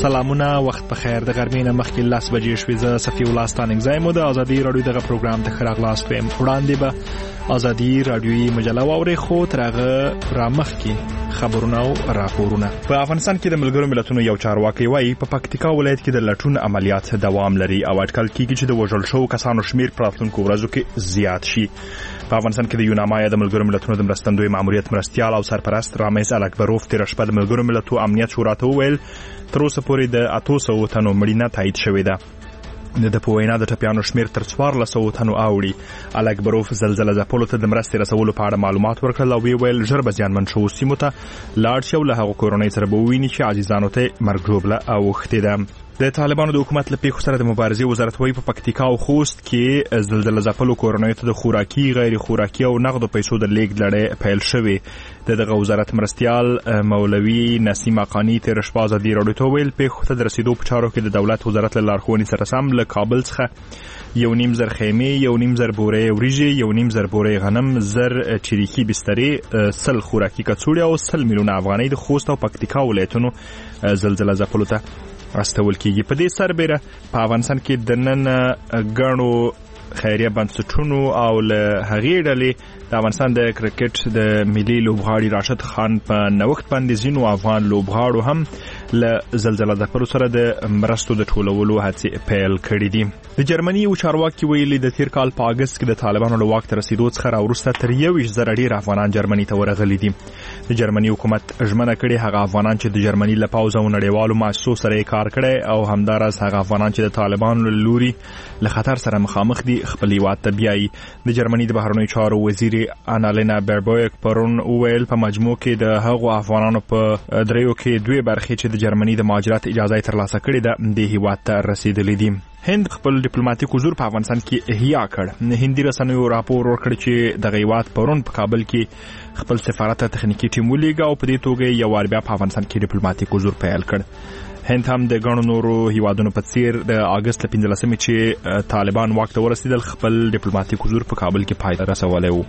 سلامونه، وخت په خیر. د غرمې نه مخکې 10 بجې شوې. زه صفي الله ستانکزی مو د ازادي رادیو دغه پروګرام ته ښه راغلاست وایم. وړاندې به ازادي رادیوي مجله واورئ، خو تر هغه رامخکې خبرونه او راپورونه. په افغانستان کې د ملګرو ملتونو یو چارواکي وایي په پکتیکا ولایت کې د لټون عملیات دوام لري او اټکل کېږي چې د وژل شوو کسانو شمیر په راتلونکو ورځو کې زیات شي. په افغانستان کې د یوناما د ملګرو ملتونو د مرستندوی ماموریت مرستیال او سرپرست رامز الکبروف تېره شپه د ملګرو ملتونو امنیت شورا ته وویل تر اوسه پورې د 800 تنو مړینه تایید شوې ده. د په وینا د ټپیانو شمیر تر 1400 تنو اوړي. الکبروف زلزلې ځپلو ته د مرستې رسولو په اړه معلومات ورکړل او ویل ژر به زیانمن شوو سیمو ته لاړ شي او له هغو کورنۍ سره به وویني چې عزیزانو ته مرګ ژوبله اوښتې ده. د طالبانو د حکومت له پیښو سره د مبارزې وزارت وایي په پکتیکا او خوست کې زلزلې ځپلو کورنیو ته د خوراکي، غیر خوراکي او نغدو پیسو د لیږد لړۍ پیل شوې. دغه وزارت مرستیال مولوي نسیم حقانی تېره شپه ازادي راډیو ته وویل پیښو ته د رسیدو په چارو کې د دولت وزارت له لارښوونې سره سم له کابل څخه 1.5 خیمې، 1.5 بورې وریجې، 1.5 بورې غنم، 1000 چریکي بسترې، 100 خوراکي کڅوړې او 100 میلیونه افغانۍ د خوست او پکتیکا ولایتونو زلزلې ځپلو ته استول کېږي. په دې سربیره په افغانستان کې د نن ګڼو خیریه بنسټونو او له هغې ډلې د افغانستان د کرکټ د ملي لوبغاړي راشد خان په نوښت باندې ځینو افغان لوبغاړو هم له زلزلې ځپلو سره د مرستو د ټولولو هڅې پیل کړې دي. د جرمني یو چارواکي ویلي د تیر کال په اګست کې د طالبانو له واک ته رسیدو څخه راوروسته تر 21,000 ډېر افغانان جرمني ته ورغلي دي. د جرمني حکومت ژمنه کړې هغه افغانان چې د جرمني له پوځ او نړیوالو مؤسسو سره یې کار کړی او همداراز هغه افغانان چې د طالبانو له لوري له خطر سره مخامخ دي خپل هیواد ته بیایي. د جرمني د بهرنیو چارو وزیر انالینا بیربویک پرون وویل په مجموع کې د هغو افغانانو په دریو کې 2 برخې چې د جرمني د مهاجرت اجازه ترلاسه کړې ده د هیواد ته رسیدلې دي. هند خپل ډیپلوماټیک حضور په افغانستان کې احیا کړ. هندي رسنیو راپور ورکړ چې د هیواد پرون په کابل کې خپل سفارت ته تخنیکی ټیم ولیږه او په دې توګه یو وار بیا په افغانستان کې ډیپلوماټیک حضور پیل کړ. هند هم د ګڼو نورو هیوادونو په څیر د اګست 15 چې طالبان واک ته ورسېدل خپل ډیپلوماټیک حضور په کابل کې پای ته رسولی و.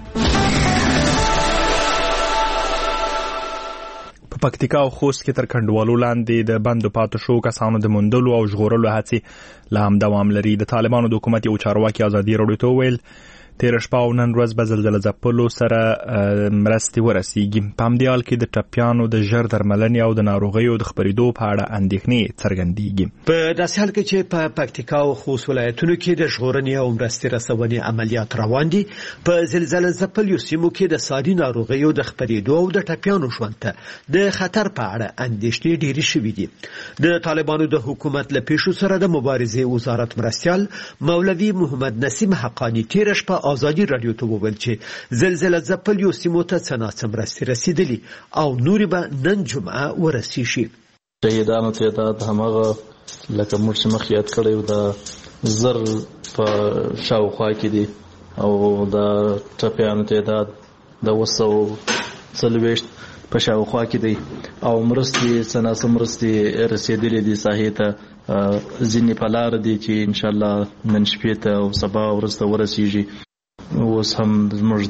په پکتیکا او خوست کې تر کنډوالو لاندې د بندو پاتې شو کسانو د موندلو او ژغورلو هڅې لا هم دوام لري. د طالبانو د حکومت یو چارواکي ازادي راډیو ته وویل تېره شپه او نن ورځ به زلزلې ځپلو سره مرستې ورسیږي. په همدې حال کې د ټپیانو د ژر درملنې او د ناروغیو د خپرېدو په اړه اندېښنې څرګندېږي. په داسې حال کې چې په پکتیکا او خوست ولایتونو کې د ژغورنې او مرستې رسونې عملیات روان دي، په زلزلې ځپلو سیمو کې د ساري ناروغیو د خپرېدو او د ټپیانو ژوند ته د خطر په اړه اندېښنې ډېرې شوې دي. د طالبانو د حکومت له پیښو سره د مبارزې وزارت مرستیال مولوي محمد نسیم حقانی تېره شپه ازادي راډیو ته وویل چې زلزلې ځپلو سیمو ته څه ناڅه مرستې رسیدلي او نورې به نن جمعه ورسیږي. شهیدانو تعداد هماغه لکه موږ چې مخکې یاد کړی و د 1000 په شاوخوا کې دي او د ټپیانو تعداد د 240 په شاوخوا کې دی او مرستې څه ناڅه مرستې رسیدلې دي ساحې ته. ځینې په لار دي چې انشاءالله نن شپې ته او سبا وروسته ورسیږي. اوس هم زموږ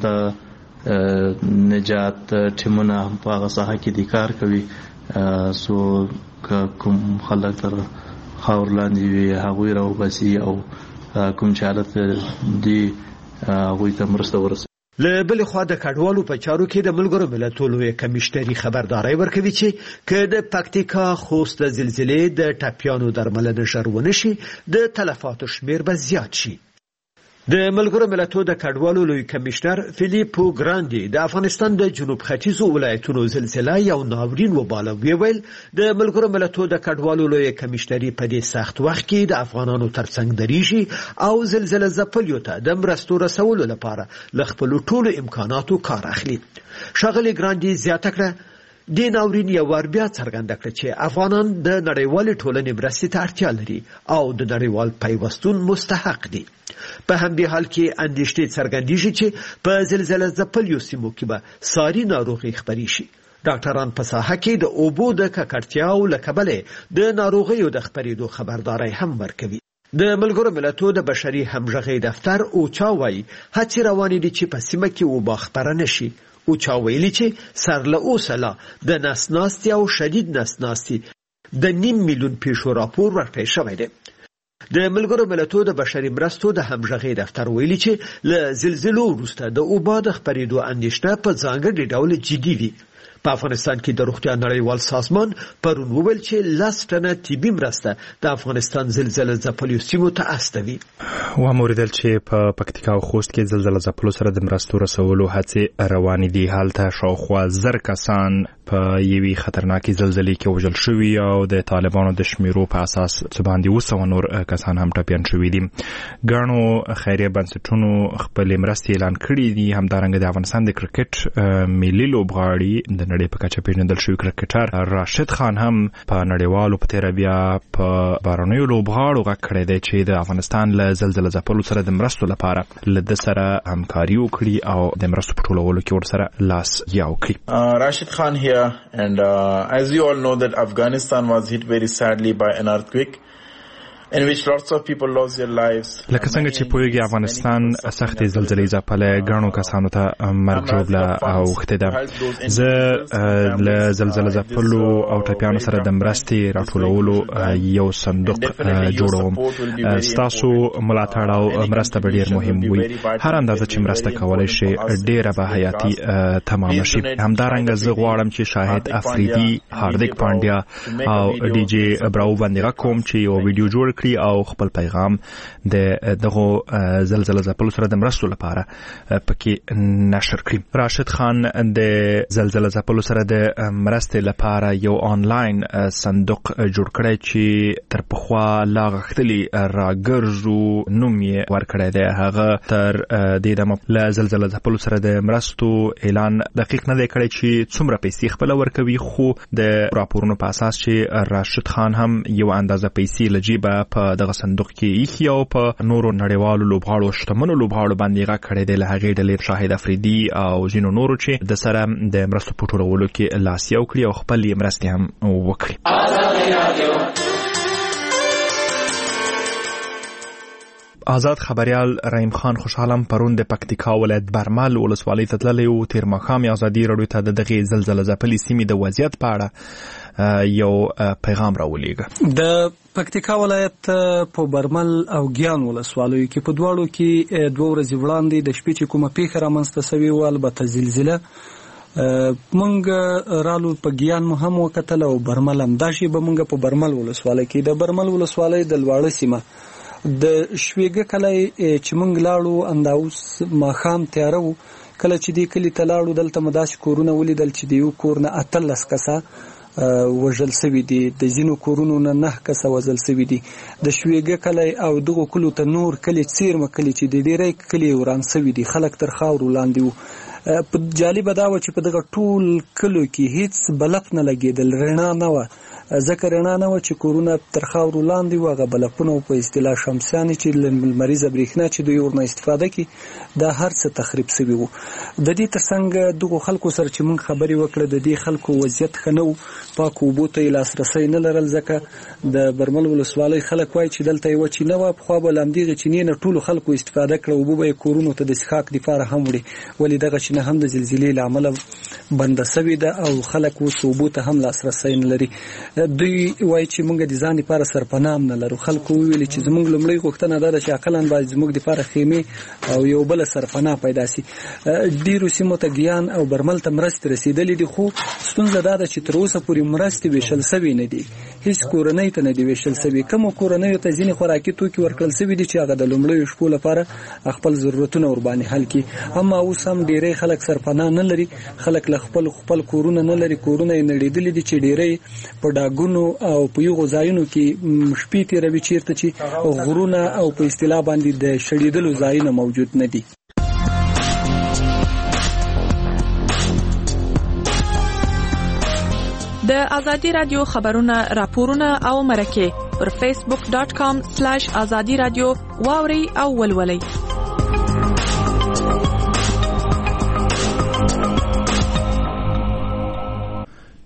د نجات ټیمونه هم په هغه ساحه کې دي کار کوي. سو کوم خلک تر خاور لاندې وي هغوی راوباسي او کوم چې حالت دي هغوی ته مرسته ورسوي. له بلې خوا د کډوالو په چارو کې د ملګرو ملتونو لوی کمیشنري خبرداری ورکوي چې که د پکتیکا خوست د زلزلې د ټپیانو درملنه ژر ونه شي د تلفاتو شمیر به زیات شي. د ملګرو ملتونو د کډوالو لوی کمیشنر فیلیپو ګراندي د افغانستان د جنوب ختیځو ولایتونو زلزلې یو ناورین وباله. ویل د ملګرو ملتونو د کډوالو لوی کمیشنري په دې سخت وخت کې د افغانانو ترڅنګ دریږي او زلزلې ځپلو ته د مرستو رسولو لپاره له خپل ټولو امکاناتو کار اخلي. ښاغلي ګراندي زیاته کړه د ناورین یو ور بیا څرګنده کړه چې افغانان د نړیوالې ټولنې مرستې ته اړتیا لري او د نړیوال پیوستون مستحق دي. په همدې حال کې اندېښنې څرګندېږي چې په زلزلې ځپلو سیمو کې به ساري ناروغي خپرې شي. ډاکټران په ساحه کې د اوبو د ککړتیاو له کبله د ناروغیو د خپرېدو خبرداری هم ورکوي. د ملګرو ملتونو د بشري همغږۍ دفتر اوچا وایي هڅې روانې دي چې په سیمه کې وبا خپره نشي. اوچا ویلي چې سر له اوسه لا د نسناستي او شدید نسناستي د 9 میلیون پیښو راپور ورکړی شوی دی. د ملګرو ملتونو د بشري مرستو د همغږۍ دفتر ویلي چې له زلزلو وروسته د اوبو د خپرېدو اندېښنه په ځانګړي ډول جدي وي. په افغانستان کې د روغتیا نړیوال سازمان پرون وویل چې 10 ټنه طبي مرسته د افغانستان زلزلې ځپلو سیمو ته استوي. وموریدل چې په پکتیکا او خوست کې زلزلې ځپلو سره د مرستو رسولو هڅې روانې دي. هلته شاوخوا 1000 کسان په یوې خطرناکې زلزلې کې وژل شوي او د طالبانو د شمیرو په اساس څه باندې 200 نور کسان هم ټپیان شوي دي. ګڼو خیریه بنسټونو خپلې مرستې اعلان کړي دي. همدارنګه د افغانستان د کرکټ ملي لوبغاړي د نړۍ په کچه پیژندل شوی کرکټر راشد خان هم په نړیوالو په تیر بیا په بارنیو لوبغاړو غږ کړی دی چې د افغانستان له زلزلې ځپلو سره د مرستو لپاره له د سره همکاري وکړي او د مرستو په ټولولو کې ورسره لاس یو کړي. Rashid Khan here and as you all know that Afghanistan was hit very sadly by an earthquake in which lots of people lost their lives. لکه څنګه چې پوهیږي افغانستان سختې زلزلې ځپلې ګڼو کسانو ته مرګ ژوبله اوښتې ده. زه له زلزلې ځپلو او ټپیانو سره د مرستې راټولولو یو صندوق جوړوم. ستاسو ملاتړ او مرسته به ډېر مهم وي. هر اندازه چې مرسته کولی شي ډېره به حیاتي تمامه شي. همدارنګه زه غواړم چې شاهد افریدي، هاردیک پانډیا او ډي جی براو باندې غږ کوم چې یو ویډیو جوړ کړي او خپل پیغام د دغه زلزلې ځپلو سره د مرستو لپاره پکې نشر کړي. راشد خان د زلزلې ځپلو سره د مرستې لپاره یو آنلاین صندوق جوړ کړی چې تر پخوا لا غښتلي راګرځو نوم یې ورکړی دی. هغه تر دې دمه له زلزلې ځپلو سره د مرستو اعلان دقیق نه دی کړی چې څومره پیسې خپله ورکوي، خو د راپورونو په اساس چې راشد خان هم یو اندازه پیسې له جیبه په دغه صندوق کې ایښي او په نورو نړیوالو لوبغاړو شتمنو لوبغاړو باندې غږ کړی دی. له هغې ډلې شاهد افریدي او ځینو نورو چې د سره د مرستو په ټولولو کې لاس یو کړي او خپلې مرستې هم وکړي. آزاد خبریال رحیم خان خوشحالم پرون د پکتیکا ولایت برمل ولسوالۍ ته تللی و. تیر ماښام ازادي راډیو ته د دغې زلزلې ځپلې سیمې د وضعیت په اړه یو پیغام راولېږه. د پکتیکا ولایت په برمل او ګیان ولسوالیو کې په دواړو کې 2 ورځې وړاندې د شپې چې کومه پیښه رامنځته سوې وه، البته زلزله، مونږ رالو په ګیان مو هم وکتل او برمل هم. دا شی به مونږ په برمل ولسوالۍ کې د برمل ولسوالۍ د لواړه سیمه د شویګه کلی چې مونږ لاړو انداوس ماښام تیاره و. کله چې دې کلي ته لاړو دلته مو داسې کورونه ولیدل چې د یو کور نه 18 کسه وژل سوي دي، د ځینو کورونو نه 9 کسه وژل سوي دي. د شویګه کلی او دغو کلو ته نور کلي څیرمه کلي چې د ډېری کلي وران سوي دي، خلک تر خاورو لاندې وو. په جالبه دا وه چې په دغه ټول کلو کې هیڅ بلف نه لګېدل، رڼا نه وه. ځکه رڼا نه وه چې کورونه تر خاورو لاندې وو. هغه بلفونه په اصطلاح شمسیانې چې لمریزه برېښنا چې دوی ورنه استفاده کوي، دا هر څه تخریب سوي وو. د دې ترڅنګ دغو خلکو سره چې موږ خبرې وکړه، د دې خلکو وضعیت ښه نه و. پاکو اوبو ته یې لاسرسی نه لرل، ځکه د برمل ولسوالۍ خلک وایي چې دلته یوه چینه وه، پخوا به له همدغې چینې نه ټولو خلکو استفاده کړه. اوبه به یې کورونو ته د څښاک دپاره هم وړي، ولې دغه چینه هم د زلزلې له امله بنده سوې ده او خلک اوس اوبو ته هم لاسرسی نه لري. دوی وایي چې موږ د ځان لپاره سرپناه هم نه لرو. خلکو وویلې چې زموږ لومړۍ غوښتنه دا ده چې اقلاً باید زموږ دپاره خیمې او یو بله سرپناه پیدا سي. ډېرو سیمو ته ګیان او برمل ته مرستې رسېدلې دي، خو ستونزه دا ده چې تر اوسه پورې مرستې ویشل سوي نه دي. هیڅ کورنۍ ته نه دي ویشل سوي. کومو کورنیو ته ځینې خوراکي توکي ورکړل سوي دي چې هغه د لومړیو شپو لپاره خپل ضرورتونه ورباندې حل کړي. اما اوس هم ډېری خلک سرپناه نه لري. خلک له خپل کورونه نه لري. کورونه یې نړېدلي دي چې ډېری په ډاګونو او په یغو ځایونو کې شپې تېروي، چیرته چې غرونه او په اصطلاح باندې د شړېدلو ځایونه موجود نه دي. د ازادي رادیو خبرونه، راپورونه او مرکې پر facebook.com/azadi radio واوري او ولولئ.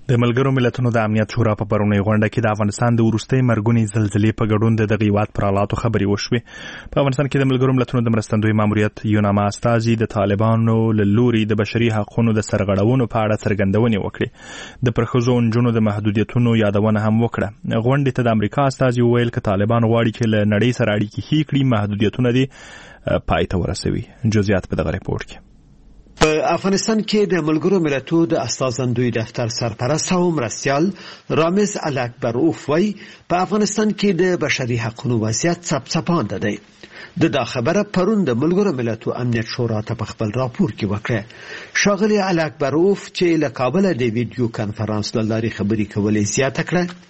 د ملګرو ملتونو د امنیت شورا په پرونی غونډه کې د افغانستان د وروستۍ مرګونې زلزلې په ګډون د دغه هیواد پر حالاتو خبرې وشوې. په افغانستان کې د ملګرو ملتونو د مرستندوی ماموریت یوناما استازي د طالبانو له لوري د بشري حقوقو د سرغړونو په اړه څرګندونې وکړې. د پرښځو او نجونو د محدودیتونو یادونه هم وکړه. غونډې ته د امریکا استازي وویل چې طالبان غواړي چې له نړۍ سره اړیکې ښې کړي، محدودیتونه دې پای ته ورسوي. جزئیات په دغه ریپورت کې. په افغانستان کې د ملګرو ملتونو د استازندوی دفتر سرپرست او مرستیال رامز الاکبروف وایي په افغانستان کې د بشري حقوقو وضعیت څپڅپانده دی. دا خبره پرون د ملګرو ملتونو امنیت شورا ته په خپل راپور کې وکړه. ښاغلي الاکبروف چې له کابل د ویډیو کانفرنس له لارې خبرې کولې زیاته کړه.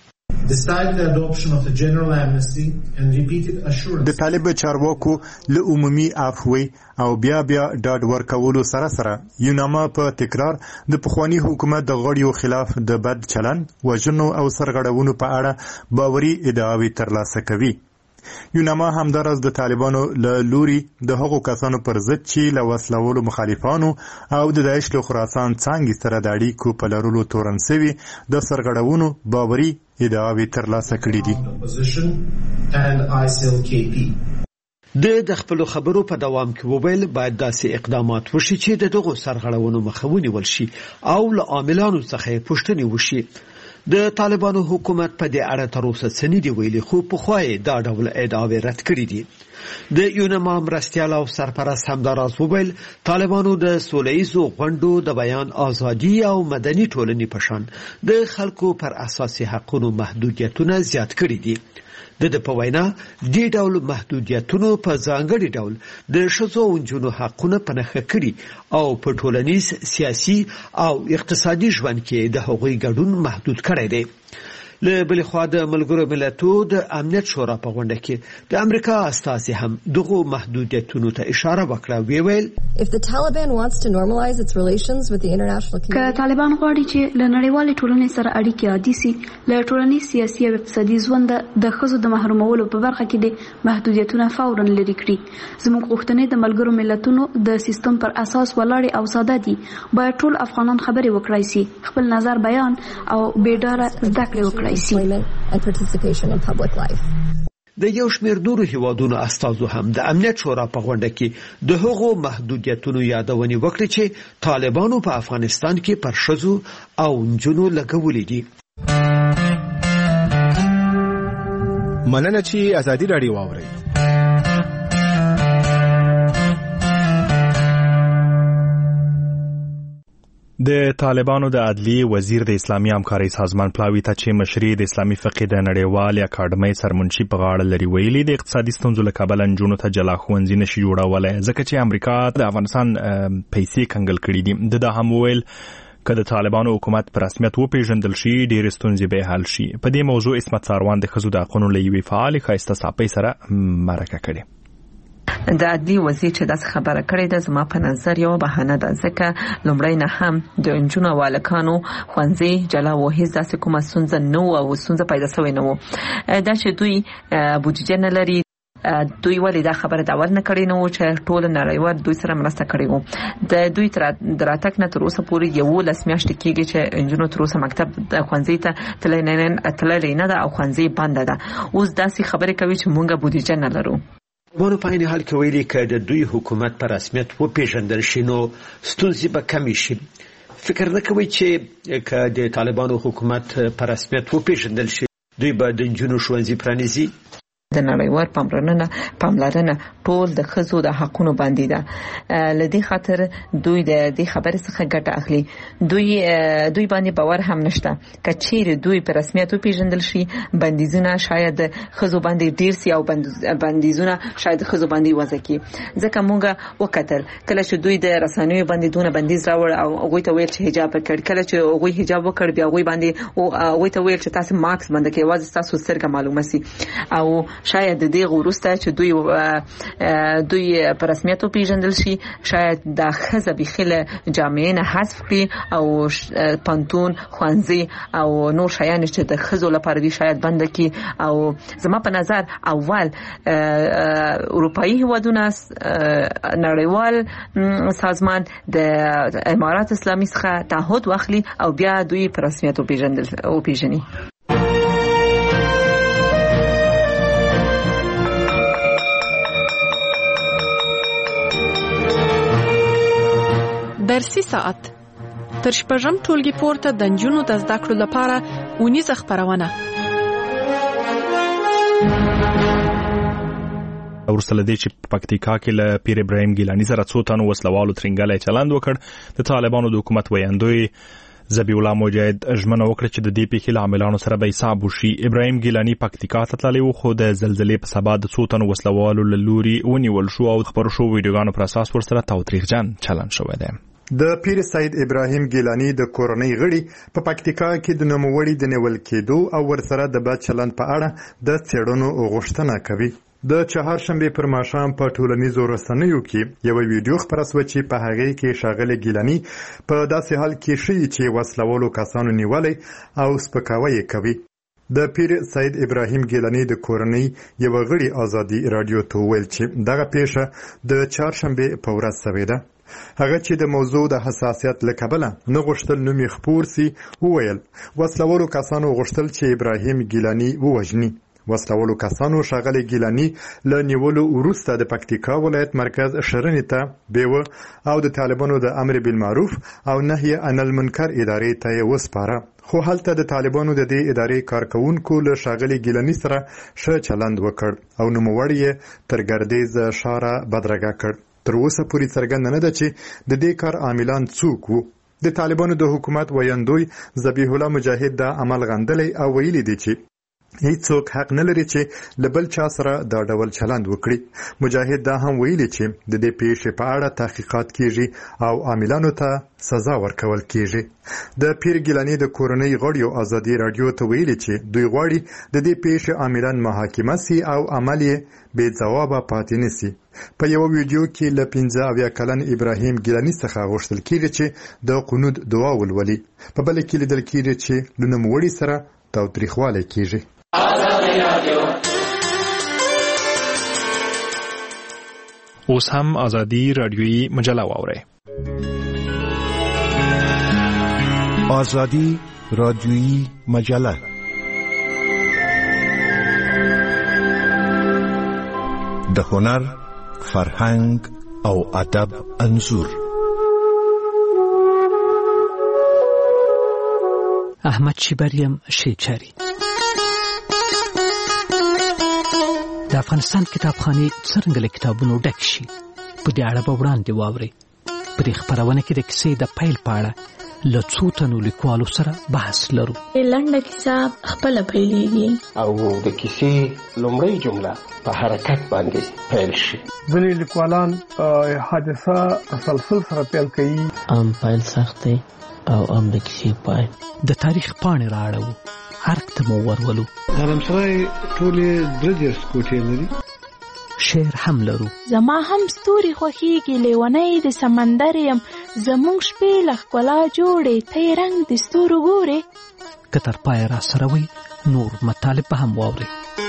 د طالب چارواکو له عمومي عفوي او بیا ډاډ ورکولو سره یوناما په تکرار د پخوانی حکومت د غړیو خلاف د بد چلن، وژنو او سرغړونو په اړه باوري ادعاوې ترلاسه کوي. یوناما همدارس د طالبانو له لوري د هغو کسانو پر ضد چې له وسلوالو مخالفانو او د داعش له خراسان څانګې سره د اړیکو په لرلو تورن شوي د سرغړونو باوري ادعاوې ترلاسه کړي دي. د خپل خبرو په دوام کې وویل باید داسې اقدامات وشي چې د دغو سرغړونو مخه ونیول شي او له عاملانو څخه پوښتنې وشي. د طالبانو حکومت په دې اړه تر اوسه څه نه دی ویلي، خو پخوای دا ډول ادعاوې رد کړې دي. د یوناما مرستیال او سرپرست همداراز وویل طالبانو د سوله‌ایزو غونډو د بیان ازادي او مدني ټولنې په شان د خلکو پر اساسي حقوقو محدودیتونه زیات کړي دي. د په وینا دې ډول محدودیتونو په ځانګړي ډول د ښځو او نجونو حقونه په نښه کړي او په ټولنیز، سیاسي او اقتصادي ژوند کې د هغوی ګډون محدود کړی دی. له بل خوا د ملګرو ملتونو د امنیت شورا په غونډه کې د امریکا استازي هم دغه محدودیتونو ته اشاره وکړه. ویل که طالبان غواړي چې له نړیوالې ټولنې سره اړیکې عادي سي، له ټولنیز، سیاسي او اقتصادي ژوند د ښځو د محرومولو په برخه کې د محدودیتونه فورا لري کړي. زموږ غوښتنې د ملګرو ملتونو د سیستم پر اساس ولاړې او ساده دي. باید ټول افغانان خبرې وکړای سي، خپل نظر بیان او بیډاره زده کړې وکړي. د یو شمېر نورو هیوادونو استازو هم د امنیت شورا په غونډه کې د هغو محدودیتونو یادونه وکړه چې طالبانو په افغانستان کې پر ښځو او نجونو لګولې دي. مننه چې ازادي راډیو واورئ. د طالبانو د عدلیې وزیر د اسلامي همکارۍ سازمان پلاوي ته چې مشري د اسلامي فقه د نړیوال اکاډمۍ سرمنشي په غاړه لري ویلي د اقتصادي ستونزو له کبله نجونو ته جلا ښوونځي نشي جوړولی ځکه چې امریکا د افغانستان پیسې کنګل کړي دي. دا هم ویل که د طالبانو حکومت په رسمیت وپیژندل شي ډېرې ستونزې به حل شي. په دې موضوع عصمت ساروان د ښځو د حقونو له یوې فعالې ښایسته صاپۍ سره مرکه کړې. د عدلی وزیر چې داسې خبره کړې ده زما په نظر یو بهانه ده، ځکه لومړی نه هم د نجونو او هلکانو ښوونځي جلا و، هیڅ داسې کومه ستونزه نه وه او ستونزه پیدا شوې نه وه. دا چې دوی بودیجه نه لري، دوی ولې دا خبره د اول نه کړې نه وه چې ټول نړیوال دوی سره مرسته کړې وه. د دوی د راتګ نه تر اوسه پورې 11 میاشتې کېږي چې نجونو تر اوسه مکتب ښوونځي ته تللې نه ده او ښوونځي بنده ده. اوس داسې خبرې کوي چې مونږ بودیجه نه لرو. طالبانو په عین حال کې ویلي که د دوی حکومت په رسمیت وپیژندل شي نو ستونزې به کمې شي. فکر نه کوي چې که د طالبانو حکومت په رسمیت وپیژندل شي دوی به د نجونو ښوونځي پرانیزي؟ د نړیوال پاملرنه ټول د ښځو د حقونو باندې ده. لدې خاطر دوی د دې خبرې څخه ګټه اخلي. دوی باندې باور هم نشته که چیرې دوی په رسمیت وپیژندل شي بندیزونه شاید ښځو باندې ډیر سي او بندیزونه شاید ښځو باندې وضع کی. ځکه مونږ وکتل کله چې دوی د رسنیو باندې دونه بندیز راوړ او هغه ته ویل چې حجاب وکړ، کله چې هغه حجاب وکړ بیا هغه باندې او هغه ته ویل چې تاسو ماکس باندې کې واځي تاسو سترګه معلومه سي او شاید د دې وروسته چې دوی په رسمیت پیژندل شي شاید د خزه بخله جامعه نه حذف کړي او پانتون خوانزي او نور شیان چې د خزو لپاره دي شاید بند کړي او زما په نظر اول اروپאי هیوادونه نړیوال سازمان د امارات اسلامي څخه تعهد واخلي او بیا دوی په رسمیت پیژني. درسي ساعت تر شپږم ټولګي پورته د نجونو د زده کړو لپاره اونیزه خپرونه. ورسته لدې چې په پکتیکا کې له پیر ابراهیم ګیلانی سره څو تنو وسلوالو ترنګلې چلند وکړ. د طالبانو د حکومت ویاندوی ذبیح الله مجاهد ژمنه وکړه چې د دې پیښې له عاملانو سره به حساب وشي. ابراهیم ګیلانی پکتیکا ته تللی و خو د زلزلې په سبب د څو تنو وسلوالو له لوري ونیول شو او خبرو شو ویډیوګانو پر اساس ورسره تاوتریخجن چلند شوی دی. د پیر سید ابراهیم ګیلانی د کورنۍ غړي په پکتیکا کې د نوموړي د نیول کېدو او ورسره د بد چلند په اړه د څېړنو غوښتنه کوي. د چهارشنبه پر ماښام په ټولنیزو رسنیو کې یو ویډیو خپره شوه چې په هغه کې ښاغلی ګیلانی په داسې حال کې ښیي چې وسلوالو کسانو نیولې او سپکاوی کوي. د پیر سید ابراهیم ګیلانی د کورنۍ یو غړي ازادي رادیو ته ویل چې دغه پیښه د چهارشنبه په ورځ شوې ده. هغه چې د موضوع د حساسیت له کبله نه غوښتل نوم یې خپور سي وویل وسلوالو کسانو غوښتل چې ابراهیم ګیلانی ووژني. وسلوالو کسانو ښاغلی ګیلانی له نیولو وروسته د پکتیکا ولایت مرکز شرنې ته بیوه او د طالبانو د امر بالمعروف او نهی عن المنکر ادارې ته یې وسپاره. خو هلته د طالبانو د دې ادارې کارکونکو له ښاغلي ګیلانی سره ښه چلند وکړ او نوموړی یې تر ګردیز ښاره بدرګه کړ. تر اوسه پورې څرګنده نه ده چې د دې کار عاملان څوک وو. د طالبانو د حکومت ویاندوی ذبیح الله مجاهد دا عمل غندلی او ویلي دی چې هیڅوک حق نه لري چې له بل چا سره دا ډول چلند وکړي. مجاهد دا هم ویلي چې د دې پیښې په اړه تحقیقات کیږي او عاملانو ته سزا ورکول کیږي. د پیر ګیلانی د کورنۍ غړیو ازادي رادیو ته ویلي چې دوی غواړي د دې پیښې عاملان محاکمه سي او عمل یې بې ځوابه پاتې نشي. په یو ویډیو کې له 15 کلن ابراهیم ګیلانی څخه غوښتل کیږي چې د قنوت دعا ولولي. په بل کې لیدل کیږي چې له نوموړي سره تاوتریخوالی کیږي. اوس هم ازادي رادیویی مجله واورئ. ازادي رادیویی مجله د هنر، فرهنګ او ادب انځور. احمد شیبریم شیچری. د افغانستان کتابخانې څرنګه له کتابونو ډک شي په دې اړه به وړاندې واورئ. په دې خپرونه کې د کیسې د پیل په اړه له څو تنو لیکوالو سره بحث لرو. لنډه کیسه خپله پیلېږي او د کیسې لومړۍ جمله په حرکت باندې پیل شي. ځینې لیکوالان حادثه تسلسل سره پیل کوي. ام پیل سخت دی او ام د کیسې پای. د تاریخ پاڼې رااړوو، ارګ ته مو ورولو. حرمسرای ټولې 3 کوټې لري. شعر هم لرو. زما هم ستوري خوښیږي، لیونی د سمندر یم، زمونږ شپې له ښکلا جوړې، ته یې رنګ د ستورو ګورې. که تر پایه را سره وي نور مطالب به هم واورئ.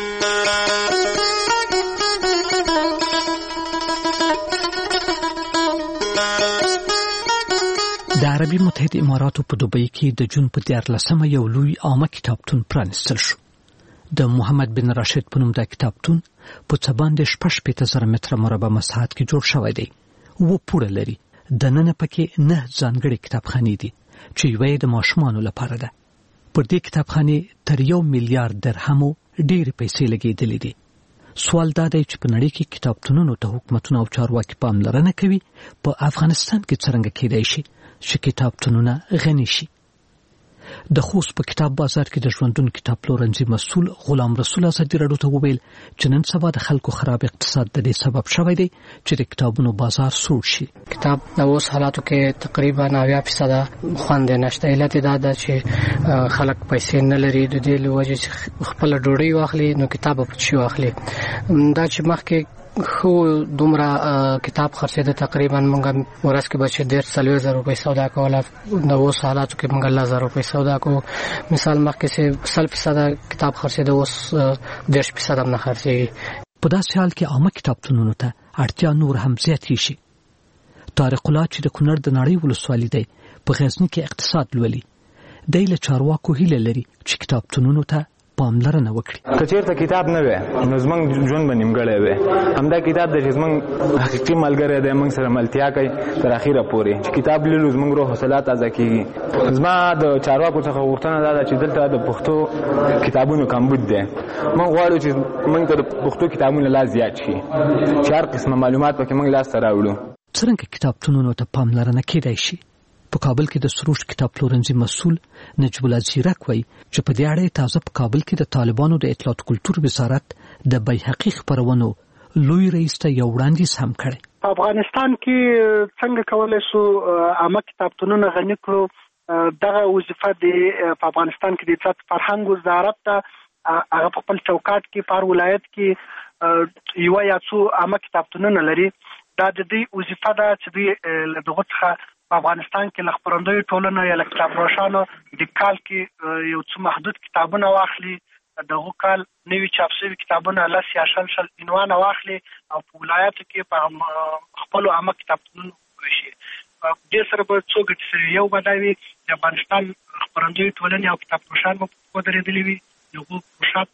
د عربي متحده اماراتو په دوبۍ کې د جون په 14 یو لوی عامه کتابتون پرانیستل شو. د محمد بن راشد په نوم دا کتابتون په څه باندې 65,000 متره مربع مساحت کې جوړ شوی دی. و پوره لري. دننه پکې 9 ځانګړي کتابخانې دي چې یوه د ماشومانو لپاره ده. پر دې کتابخانې تر 1 میلیارډ درهمو ډېرې پیسې لګېدلې دي. سوال دا دی چې په نړۍ کې کتابتونونو ته حکومتونه او چارواکي پاملرنه کوي، په افغانستان کې څرنګه کېدای شي چې کتابتونونه غني شي. د خوست په کتاب بازار کې د ژوندون کتاب پلورنځي مسؤل غلام رسول ازادي راډیو ته وویل چې نن سبا د خلکو خراب اقتصاد د دې سبب شوی دی چې د کتابونو بازار سوړ شي. کتاب د اوس حالاتو کې تقریبا 90% خوند نشته. علت دا ده چې خلک پیسې نه لري د دې لوجه چې خپل ډوډۍ واخلي نو کتاب په چی واخلي. دا چې مخکې خو دومره کتاب خرڅېده تقریبا موږ ورځ کې بچ 1.5 روپۍ سودا کوله. د اوس حالاتو کې موږ 1000 روپۍ سودا کوو. مثال مخکې چې 100% کتاب خرڅېده اوس 10% هم نه خرڅېږي. په داسې حال کې عامه کتابتونونو ته اړتیا نور هم زیاتې شي. طارق الله چې د کونړ د نړۍ ولسوالي دی په غزني کې اقتصاد لولي. دی له چارواکو هیله لري چې کتابتونونو ته پاملرنه وکړي. که چیرته کتاب نه وي نو زمونږ ژوند به نیمګړی وي. همدا کتاب د زمونږ حقیقي ملګری دی، موږ سره ملتیا کوي تر اخره پورې. چې کتاب لولو زمونږ روح حوصله تازه کیږي. زما د چارواکو څخه غوښتنه دا ده چې دلته د پښتو کتابونو کمبود دی. موږ غواړو چې موږ ته د پښتو کتابونو لا زیات شي چې هر قسمه معلومات پکې موږ لاس ته راوړو. څرنګه کتابتونونو ته پاملرنه کیدای شي؟ په کابل کې د سروش کتاب پلورنځي مسؤل نجیب الله زیرک وایي چې په دې اړه تازه په کابل کې د طالبانو د اطلاعات کلتور وزارت د بیحقی خبرونو لوی رئیس ته یو وړاندیز هم کړی. په افغانستان کې څنګه کولای شو عامه کتابتونونه غني کړو؟ دغه وظیفه په افغانستان کې د اطلاعات فرهنګ وزارت ته هغه په خپل چوکاټ کې په ولایت کې یو یا څو عامه کتابتونونه لري. دا د دې وظیفه ده چې دوی دغه څخه په افغانستان کې لخبرندوی ټولنه یا کتاب روشانو د کال کې یو څو محدود کتابونه واخلي. دغه کال نوی چاپ شوي کتابونه لس یا شل عنوان واخلي او په ولایتو کې په خپل عامه کتابتونونو وشي. دې سره به څو ګټې سره یو بداوي د افغانستان خبرندوی ټولنه او کتاب روشان په درېدلې وي. یو پروژه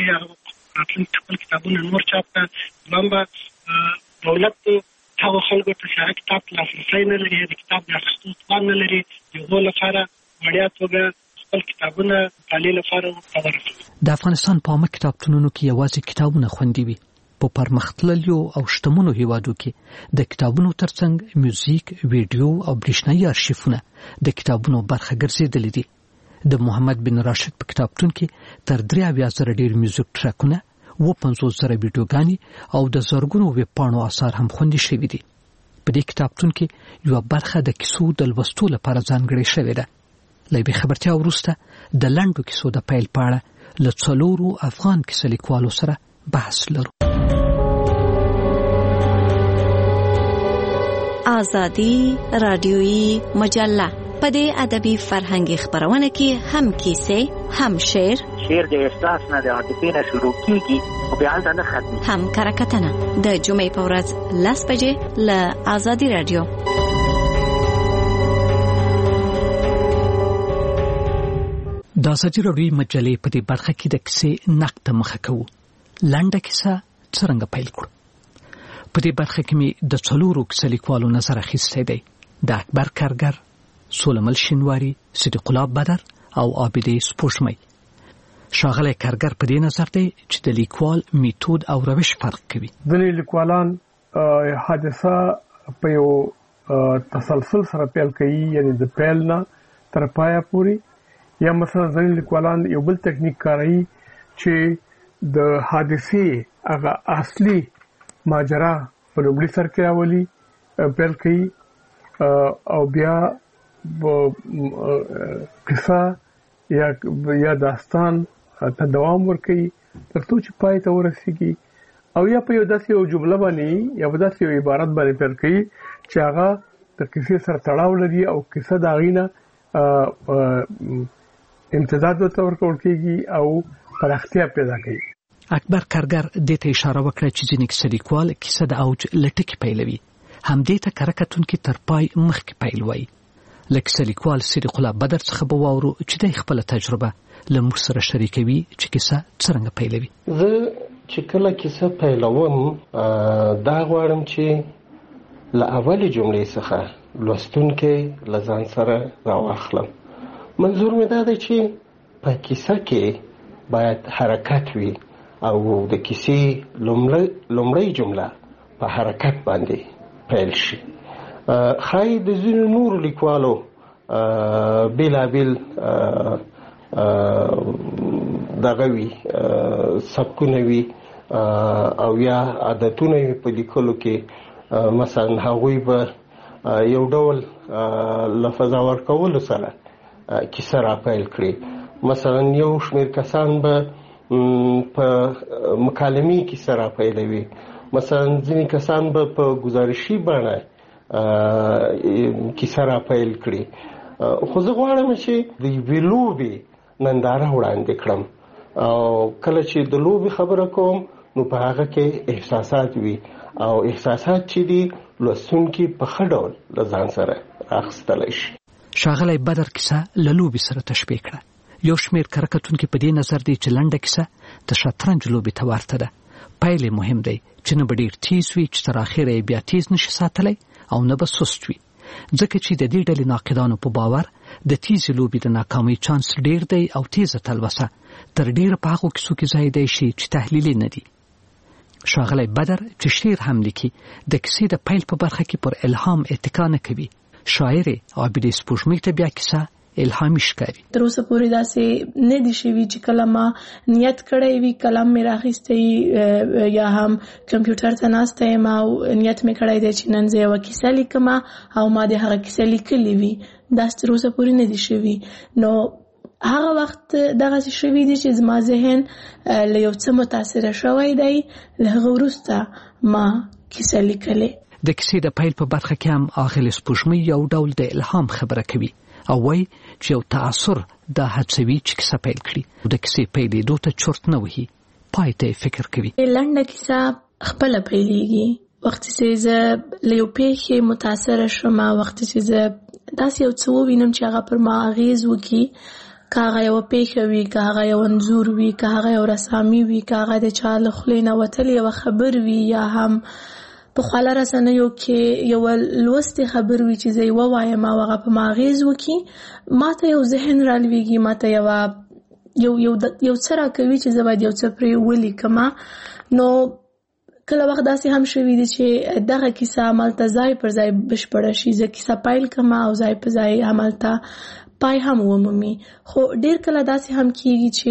چې راتلونکي خپل کتابونه نور چاپ کړي. لمبه دولت هغه خلکو ته چې کتاب لاسرسی نه لري، د کتاب د اخیستو توان نه لري، دغو لپاره وړیا توګه خپل کتابونه مطالعې لپاره ورسوي. د افغانستان په عامه کتابتونونو کې یوازې کتابونه خوندي وي. په پرمختللو او شتمنو هیوادو کې د کتابونو ترڅنګ میوزیک، ویډیو او برېښنایي ارشیفونه د کتابونو برخه ګرځېدلي دي. د محمد بن راشد په کتابتون کې تر 3,000 ډیر میوزیک ټریکونه، 50,000 ویډیوګانې او د زرګونو ویب پاڼو آثار هم خوندي شوي دي. په دې کتابتون کې یو برخه د کیسو د لوستو لپاره ځانګړې شوې ده. له دې خبرتیا وروسته د لنډو کیسو د پیل په اړه له 4 افغان کیسه لیکوالو سره بحث لرو. آزادی رادیویی مجله په دې ادبي فرهنګي خبرونه کې هم کیسې، هم شعر د احساس نه د عاطفې نه شروع کیږي او بیا نه ختمي، هم کرکټنه د جمعې په ورځ 10 بجې له آزادی رادیو. د آزادی رادیو مجلې په دې برخه کې د کیسې نقد مخه کوو. لنډه کیسه څرنګه پیل کړو؟ په دې برخه کې مې د 4 کیسه لیکوالو نظر اخیستی دی. د اکبر کارګر، سولمل شینواری، صدیق الله بدر او عابدې سپوږمۍ. ښاغلی کارګر په دې نظر دی چې د لیکوال میتود او روش فرق کوي. ځینې لیکوالان حادثه په یو تسلسل سره پیل کوي، یعنی د پیل نه تر پایه پورې، یا مثلا ځینې لیکوالان یو بل ټکنیک کاروي چې د حادثې هغه اصلي ماجرا په لومړي سر کې راولي، پیل کوي او بیا قصه یا داستان ته دوام ورکوي تر څو چې پای ته ورسیږي، او یا په یو داسې یو جمله باندې یا په داسې یو عبارت باندې پیل کوي چې هغه د قصې سره تړاو لري او قصه د هغې نه امتداد ورته ورکول کېږي او پراختیا پیدا کوي. اکبر کارګر دې ته اشاره وکړه چې ځینې کیسه لیکوال کیسه د اوج له ټکي پیلوي، همدې ته کره کتونکي تر پای مخکې پیل وایي. له کیسه لیکوال صدیق الله بدر څخه به واورو چې د خپله تجربه له موږ سره شریکوي چې کیسه څرنګه پیلوي. زه چې کله کیسه پیلوم دا غواړم چې له اولې جملې څخه لوستونکی له ځان سره راواخلم. منظور مې دا دی چې په کیسه کې باید حرکت وي او د کیسې لومړی جمله په حرکت باندې پیل شي. خای د ځینو نورو لیکوالو بیلابیل دغه وی سبکونه وی او یا عادتونه په لیکلو کې مثلا هغوی به یو ډول لفظ ورکول سره کیسه راپیل کړي. مثلا یو شمېر کسان به په مکالمې کیسه راپیلوي، مثلا ځینې کسان به په گزارشي بڼه کیسه راپیل کړي. خو زه غواړم چې د یوې لوبې ننداره وړاندې کړم او کله چې د لوبې خبره کوم نو په هغه کې احساسات وي او احساسات چې دي لوستونکي په ښه ډول له ځان سره اخیستلی شي. ښاغلی بدر کیسه له لوبې سره تشبیه کړه. یو شمېر کره کتونکي په دې نظر دی چې لنډه کیسه د شطرنج لوبې ته ورته ده. پیل یې مهم دی چې نه به ډېر تیز وي چې تر اخره یې بیا تیز نشي ساتلی او نه به سست وي، ځکه چې د دې ډلې ناقدانو په باور د تیزې لوبې د ناکامۍ چانس ډېر دی او تیزه تلوسه تر ډېره په هغو کیسو کې ځای دی چې تحلیلي نه دي. ښاغلی بدر چې شعر هم لیکي د کیسې د پیل په برخه کې پر الهام اتکا نه کوي. شاعر عابدې سپوږمۍ ته بیا کیسه الهامي ښکاري. تر اوسه پورې داسې نه دي شوي چې کله ما نیت کړی وي قلم مې راخیستی یا هم کمپیوټر ته ناسته یم او نیت مې کړی دی چې نن زه یوه کیسه لیکم او ما د هغه کیسه لیکلې وي. داسې تر اوسه پورې نه دي شوي. نو هغه وخت دغسې شوي دي چې زما ذهن له یو څه متاثره شوی دی، له هغه وروسته ما کیسه لیکلې. د کیسې د پیل په برخه کې هم آغلې سپوږمۍ یو ډول د الهام خبره کوي او وایي چې یو تأثر دا هڅوي چې کیسه پیل کړي. د کیسې پیلېدو ته چرت نه وهي، پای ته فکر کوي. لنډه کیسه خپله پیلېږي وخت چې زه له یو پیښې متاثره شم، وخت چې زه داسې یو څه ووینم چې هغه پر ما اغېز وکړي، که هغه یوه پیښه وي، که هغه یو انځور وي، که هغه یو رسامي وي، که هغه د چا له خولې نه وتلې یوه خبر وي، یا هم په خواله رسنیو کې یوه لوستې خبر وي چې زه یې ووایم او هغه په ما اغېز وکړي، ما ته یو ذهن رالویږي، ما ته یو څه راکوي چې زه باید یو څه پرې ولیکم. نو کله وخت داسې هم شوي دي چې دغه کیسه همالته ځای پر ځای بشپړه شي، زه کیسه پیل کړم او ځای پر ځای همالته پای هم ومومي. خو ډېر کله داسې هم کېږي چې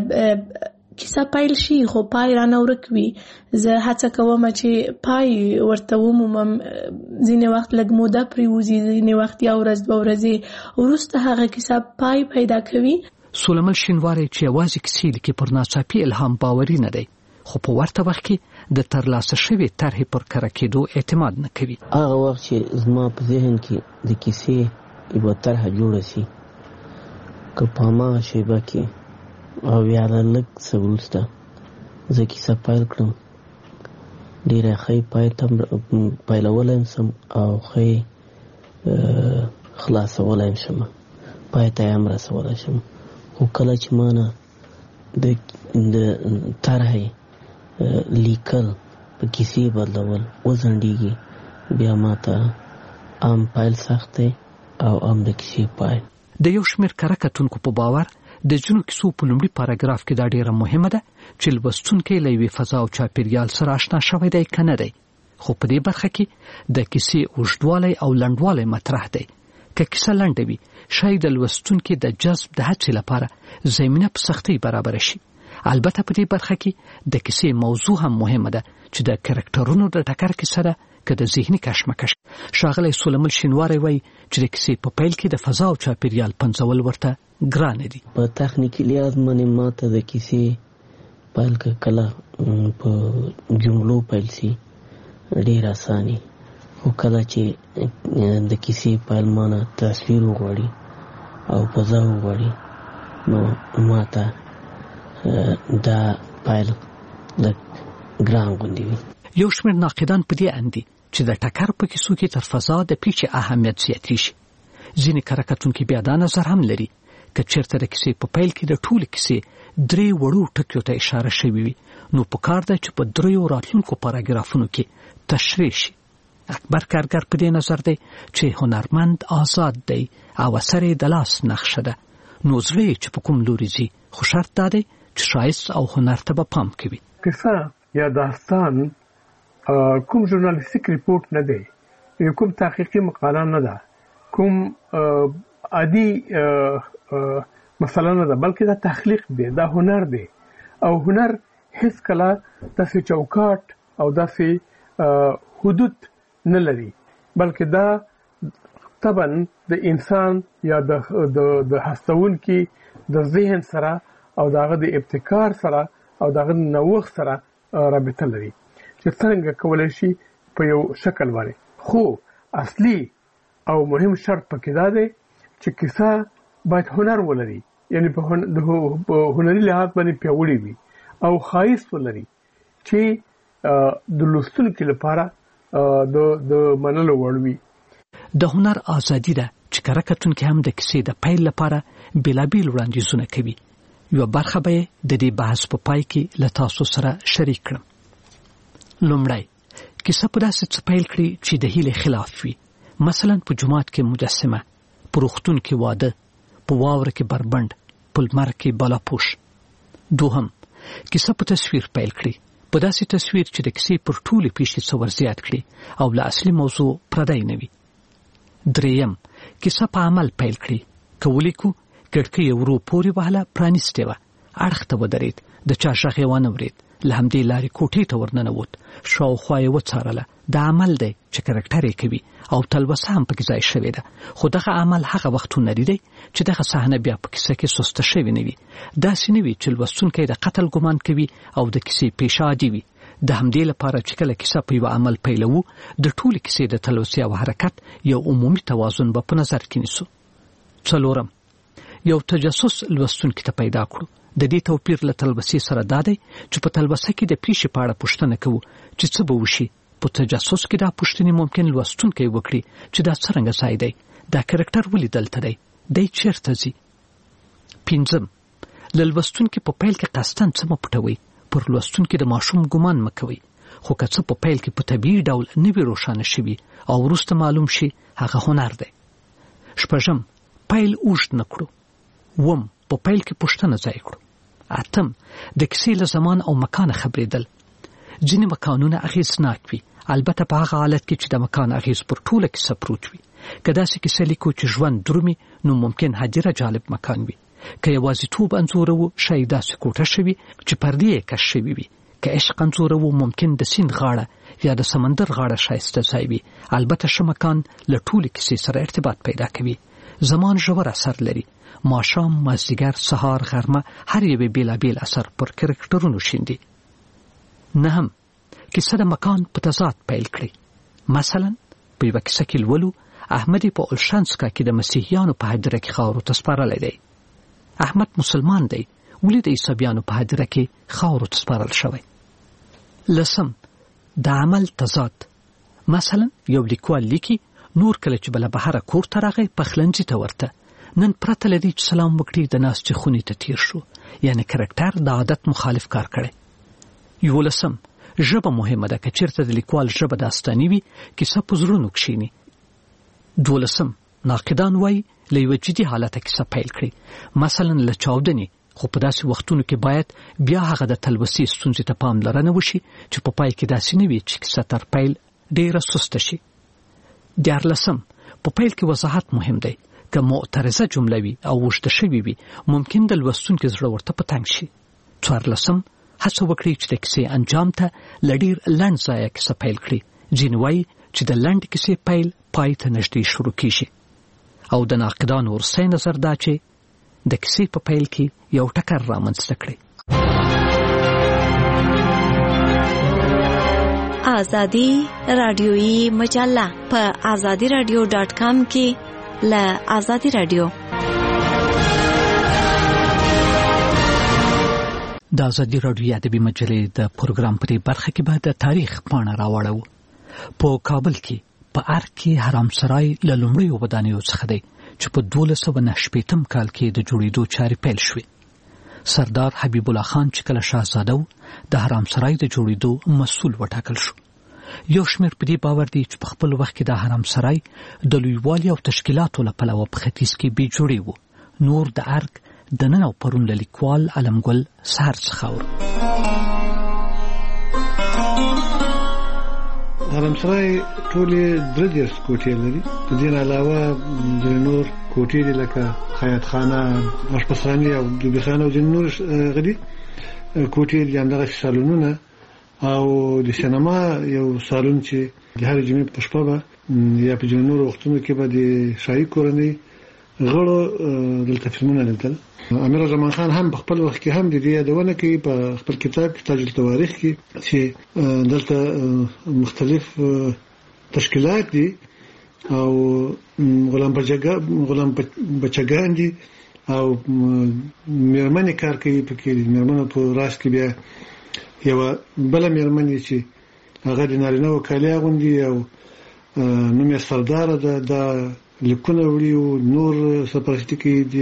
کیسه پیل شي خو پای رانه ورک وي. زه هڅه کوم چې پای ورته ومومم، ځینې وخت لږ موده پرې وځي، ځینې وخت یو ورځ دوه ورځې وروسته هغه کیسه پای پیدا کوي. سلیمان شینواری چې یوازې کیسې لیکي پر ناڅاپي الهام باوري نه دی، خو په ورته وخت کې د ترلاسه شوې طرحې پر کره کېدو اعتماد نه کوي. هغه وخت چې زما په ذهن کې د کیسې یوه طرحه جوړه شي، که په هماغه شیبه کې او یا لږ څه وروسته زه کیسه پیل کړم، ډېره ښه پای ته پیلولی شم او ښه خلاصولی شم، پای ته یې هم رسولی شم. خو کله چې ما نه د طرحې لیکل په کیسې بدلول وځنډېږي، بیا ما ته عام پیل سخت دی او عام د کیسې پای. د یو شمېر کره کتونکو په باور د ځینو کیسو په لومړي پاراګراف کې دا ډیره مهمه ده چې لوستونکی له یوې فضا او چاپیریال سره آشنا شوی دی که نه دی. خو په دې برخه کې د کیسې اوږدوالی او لنډوالی مطرح دی. که کیسه لنډه وي، شاید د لوستونکي د جذب د هڅې لپاره زمینه په سختۍ برابره شي. البته په دې برخه کې د کیسې موضوع هم مهمه ده چې د کرکټرونو د ټکر کیسه ده که د ذهني کشمکش. ښاغلی سلیمان شینواری وایي چې د کیسې په پیل کې د فضا او چاپیریال پنځول ورته ګرانه دي. په تخنیکي لحاظ باندې ما ته د کیسې پیل کله په جملو پیل شي ډېر اساني، خو کله چې د کیسې پیل ما نه تصویر وغواړي او فضا وغواړي نو ما ته دا پیل لږ ګران غوندې وي. یو شمېر ناقدان په دې اند دي چې د ټکر په کیسو کې تر فضا د پیچې اهمیت زیاتې شي. ځینې کره کتونکي بیا دا نظر هم لري که چېرته د کیسې په پیل کې د ټولې کیسې 3 وړو ټکیو ته اشاره شوې وي، نو پکار ده چې په 3 راتلونکو پاراګرافونو کې تشریح شي. اکبر کارګر په دې نظر دی چې هنرمند آزاد دی او اثر یې د لاس نقشه ده، نو زړه یې چې په کوم لوري ځي، خو شرط دا دی چې ښایست او هنر ته به پام کوي. کیسه یا داستان کوم ژورنالیستیک ریپورت نه دی، کوم تحقیقي مقاله نه ده، کوم عادي مسله نه ده، بلکې دا تخلیق دی، دا هنر دی. او هنر هیڅ کله داسې چوکاټ او داسې حدود نه لري، بلکې دا طبعا د انسان یا د هستونکي د ذهن سره او دغه د ابتکار سره او دغه نوښت سره رابطه لري چې څنګه کولای شي په یو شکل باندې. خو اصلي او مهم شرط پکې دا دی چې کیسه باید هنر ولري، یعنی په هنري لحاظ باندې پیاوړې وي او ښایست ولري چې د لوستونکو لپاره د منلو وړ وي. د هنر ازادي ده چې کره کتونکي هم د کیسې د پیل لپاره بېلابېل وړاندیزونه کوي. یوه برخه به د دې بحث په پای کې له تاسو سره شریک کړم. لومړی کیسه په داسې څه پیل کړي چې د هیلې خلاف وي، مثلا په جومات کې مجسمه، په روغتون کې واده، په واوره کې بربند، په لمر کې بالاپوش. دوهم کیسه په تصویر پیل کړي، په داسې تصویر چې د کیسې پر ټولې پیښې څه ور زیات کړي او له اصلي موضوع پردی نه وي. دریم کیسه په عمل پیل کړي، که ولیکو کړکۍ ورو پورې وهله پرانیستې وه، اړخ ته ودرېد، د چا غږ یې وانه ورېد، له همدې لارې کوټې ته ورننوت، شاوخوا یې وڅارله. دا عمل دی چې کرکټر یې کوي او تلوسه هم پکې ځای شوې ده. خو دغه عمل هغه وختونه دی چې دغه صحنه بیا په کیسه کې سسته شوې نه وي. داسې نه وي چې لوستونکی د قتل ګمان کوي او د کیسې پیښه عادي وي. د همدې لپاره چې کله کیسه په یو عمل پیلوو، د ټولې کیسې د تلوسې او حرکت یو عمومي توازن به په نظر کې نیسو. څلورم یو تجسس لوستونکي ته پیدا کړو. د دې توپیر له تلوسې سره دا دی چې په تلوسه کې د پیښې په اړه پوښتنه کوو چې څه به وشي. په تجسس کې دا پوښتنې ممکن لوستونکی وکړي چې دا څرنګه ځای دی، دا کرکټر ولې دلته دی چیرته ځي. پنځم له لوستونکي په پیل کې قصداً څه مه پټوئ، پر لوستونکي د ماشوم ګمان مه کوئ. خو که څه په پیل کې په طبیعي ډول نه وي روښانه شوي او وروسته معلوم شي، هغه هنر دی. شپږم پیل اوږد نه کړو. اووم په پیل کې پوښتنه ځای کړو. اتم د کیسې له زمان او مکانه خبرېدل. ځینې مکانونه اغېزناک وي، البته په هغه حالت کې چې د مکان اغېز پر ټوله کیسه پروت وي. که داسې کیسه لیکو چې ژوند درومي، نو ممکن هدیره جالب مکان وي. که یوازیتوب انځورو، شاید داسې کوټه شوي چې پردې یې کش شوي وي. که عشق انځورو، ممکن د سیند غاړه یا د سمندر غاړه ښایسته ځای وي. البته ښه مکان له ټولې کیسې سره ارتباط پیدا کوي. زمان ژور اثر لري. ماښام، مازدیګر، سهار، غرمه، هر یوې بېلابېل اثر پر کرکټرونو شیندي. نهم کیسه د مکان په تضاد پیل کړي. مثلا په یوه کیسه کې لولو احمد په اولشانسکا کې د مسیحیانو په هدیره کې خاورو ته سپارلی دی. احمد مسلمان دی، ولې د عیسویانو په هدیره کې خاورو ته سپارل شوی. لسم د عمل تضاد. مثلا یو لیکوال لیکي نور کله چې بله بهره کور ته راغی، پخلنځي ته ورته، نن پرته له دې چې سلام وکړي د ناستې خونې ته تیر شو. یعنی کرکټر د عادت مخالف کار کړی. 11 ژبه مهمه ده. که چیرته د لیکوال ژبه داستاني وي، کیسه په زړونو کښیني. 12 ناقدان وایي له یوه جدي حالته کیسه پیل کړي، مثلا له چاودنې، خو په داسې وختونو کې باید بیا هغه د تلوسې ستونزې ته پاملرنه وشي چې په پای کې داسې نه وي چې کیسه تر پیل ډېره سسته شي. 14 په پیل کې وضاحت مهم دی. که معترضه جمله وي او اوږده شوې وي، ممکن د لوستونکي زړه ورته په تنګ شي. 14 هڅه وکړئ چې د کیسې انجام ته له ډېر لنډ ځایه کیسه پیل کړي. ځینې وایي چې د لنډ کیسې پیل پای ته نږدې شروع کیږي. او د ناقدانو وروستی نظر دا چې د کیسې په پیل کې یو ټکر رامنځته کړي. آزادی رادیویی مجله په azadiradio.com کې له آزادی رادیو. د آزادی رادیو ادبي مجلې د پروګرام په دې برخه کې به د تاریخ پاڼه راوړو. په کابل کې په ارګ کې حرامسرای له لومړیو ودانیو څخه دی چې په 1298 کال کې د جوړېدو چارې پیل شوې. سردار حبیب الله خان چې کله شاهزاده و، د حرامسرای د جوړېدو مسؤل وټاکل شو. یو شمېر په دې باور دی چې په خپل وخت کې د حرامسرای د لویوالي او تشکیلاتو له پلوه په ختیځ کې بې جوړې و. نور د ارګ د نن او پرون له لیکوال علمګل سهر څخه اورو. حرامسرای ټولې 3 کوټې لري. په دې علاوه د نور کوټې دي لکه خیاط خانه، اشپزخانې او دوبي خانه او ځینې نور غدي کوټې دي، همدغه سالونونه او د سینما یو سالون چې د هر جمعې په شپه به یا په ځینو نورو وختونو کې به د شاهي کورنۍ غړو دلته فلمونه لیدل. امیر زمان خان هم په خپل وخت کې هم د دې یادونه کوي په خپل کتاب تاج التواریخ کې چې دلته مختلف تشکیلات دي او غلام بچگان دي او میرمنې کار کوي پکې. میرمنو په راس کې بیا یو بل میرمنې چې هغه د نارینه وکالي غوندي او نوم یې سردار ده، دا لیکونه وړي او نور سپارښتنې کوي. د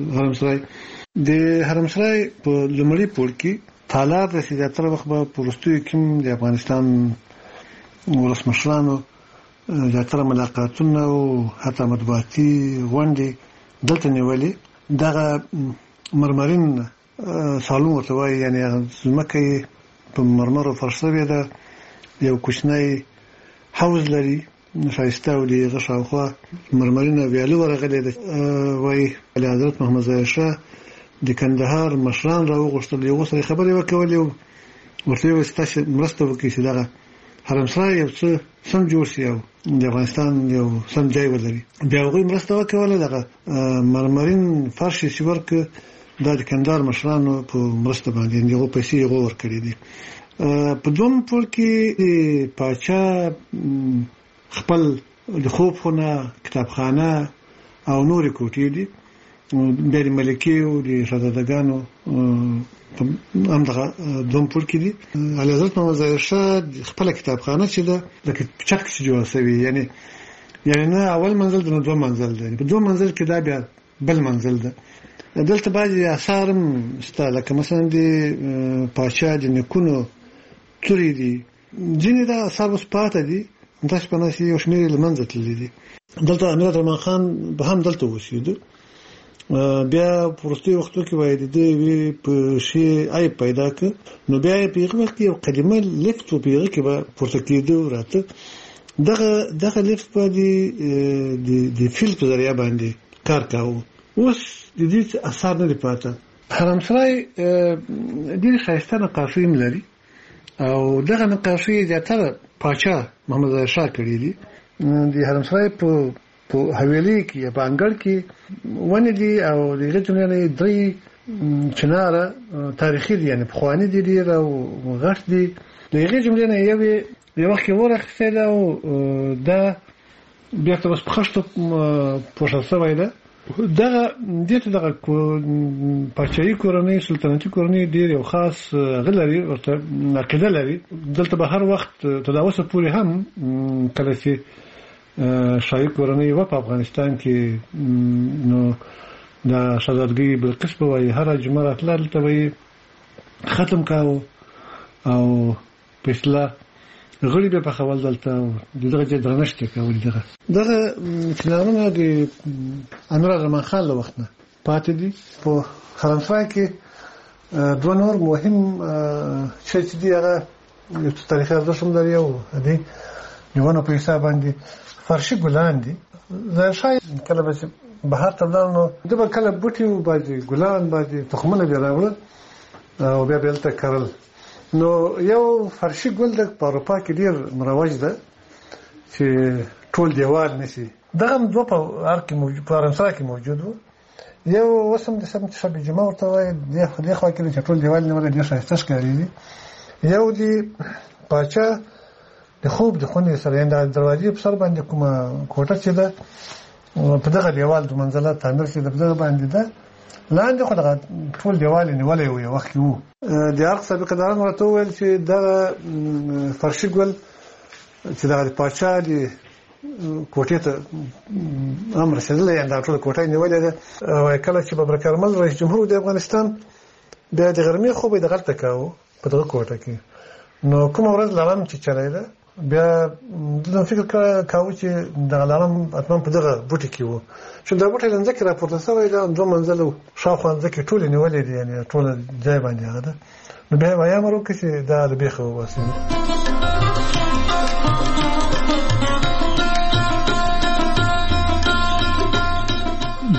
حرمسرای په لومړي پوړ کې تالار د زیاتره وخت په وروستیو کې د افغانستان ولسمشرانو زیاتره ملاقاتونه او حتی مطبوعاتي غونډې دلته نیولې. دغه مرمرین سالون ورته وایي، یعنې ځمکه په مرمرو فرش شوې ده، یو کوچنی حوض لري ښایسته او د هغه شاوخوا مرمرینه ویالو ورغلې ده. وایي حضرت محمد ظاهر شاه د کندهار مشران راوغوښتل، یو سره خبرې وکولې او ورته یې وویل تاسو مرسته وکړئ چې دغه حرمسرای یو څه سم جوړ شي او د افغانستان یو سم ځای ولري. بیا هغوی مرسته وکوله، دغه مرمرین فرش چې ورکړه دا د کندهار مشرانو په مرسته باندې هغو پیسې هغو ورکړې دي. په دوم پوړ کې د پاچا خپل د خوب خونه، کتابخانه او نورې کوټې دي. بیا د ملکې او د شهزادګانو همدغه دوم پوړ کې دي. اعلیحضرت محمد ظاهر شاه خپله کتابخانه چې ده لکه چت کې چې جوړه شوې، یعنې نه اول منزل ده نه دوه منزل ده، په دوه منزل کې دا بیا بل منزل ده. دلته بعضې اثار هم شته، لکه مثلا د پاچا د نیکونو تورې دي. ځینې دا اثار اوس پاته دي، داسې په ناسې یو شمېر یې له منځه تللي دي. دلته امیر زمان خان به هم دلته اوسېده. بیا په وروستیو وختو کې وایي د دې په شي عیب پیدا کړ، نو بیا یې په هغه وخت کې یو قدیمه لیفت و په هغه کې به پورته کېده راته. دغه لیفت به د فیل په ذریعه باندې کار کاوه. اوس د دې اثار نه دي پاته. حرمسرای ډېرې ښایسته نقاشۍ هم لري او دغه نقاشۍ زیاتره پاچا محمد ظاهر شاه کړي دي. د حرمسرای په حویلۍ کې یا په انګړ کې ونې دي او د هغې جملې نه درې چناره تاریخي دي، یعنې پخواني دي ډېر او غټ دي. د هغې جملې نه یو وخت کې ور اخیستی ده او دا بېرته اوس په خښتو پوښل شوی ده. دې ته دغه پاچاهي کورنۍ، سلطنتي کورنۍ ډېر یو خاص هغه لري، ورته عقیده لري. دلته به هر وخت تر اوسه پورې هم کله چې شاهي کورنۍ وه په افغانستان کې، نو د شهزادګۍ بلقیس به وایي هره جمعه راتله دلته به یې ختم کاوه او په اصطلاح غړي به پخول دلته او دغه ځای درنښت یې کول. دغه چنارونه د امیر زمان خان له وخت نه پاتې دي. په حرمسرای کې دوه نور مهم شی چې دي هغه یو څه تاریخي ارزښت هم لري او د ونو په حساب باندې فرشي ګلان دي. ظاهر شاه کله به بهر ته ولاړ نو ده به کله بوټي و بعضې ګلان بعضې تخمونه به یې راوړل او بیا به یې هلته کرل. نو یو فرشي ګل د په اروپا کې ډېر مروج ده چې ټول دیوال نیسي. دغه هم دوه په حرمسرای کې موجود و. یو اوس هم د شب جمعه ورته وایي، دې خوا کې چې ټول دیوال نیولې ډېر ښایسته ښکارېږي. یو د پاچا د خوب د خونې سره، یعنې د دروازې په سر باندې کومه کوټه چې ده په دغه دیوال د منزله تعمیر چې ده په دغه باندې ده، لاندې خو دغه ټول دیوال یې نیولی و یو وخت کې و. د ارق سابقه داران ورته وویل چې دغه فرشي ګل چې دغه د پاچا د کوټې ته هم رسېدلی، یعنې دغه ټوله کوټه یې نیولې ده. وایي کله چې ببر کارمل رئیس جمهور د افغانستان بیا د غرمې خوب یې دغلته کاوه په دغه کوټه کې. نو کومه ورځ لړم چې چلیده بیا دلته فکر کاوه چې دغه لړم حتما په دغه بوټي کې و، چې دا بوټی له ځمکې راپورته شوی ده، دوه منزله شاوخوا ځمکې ټولې نیولې دي، یعنې ټوله ځای باندې هغه ده. نو بیا یې امر وکړ چې دا له بیخه وباسي.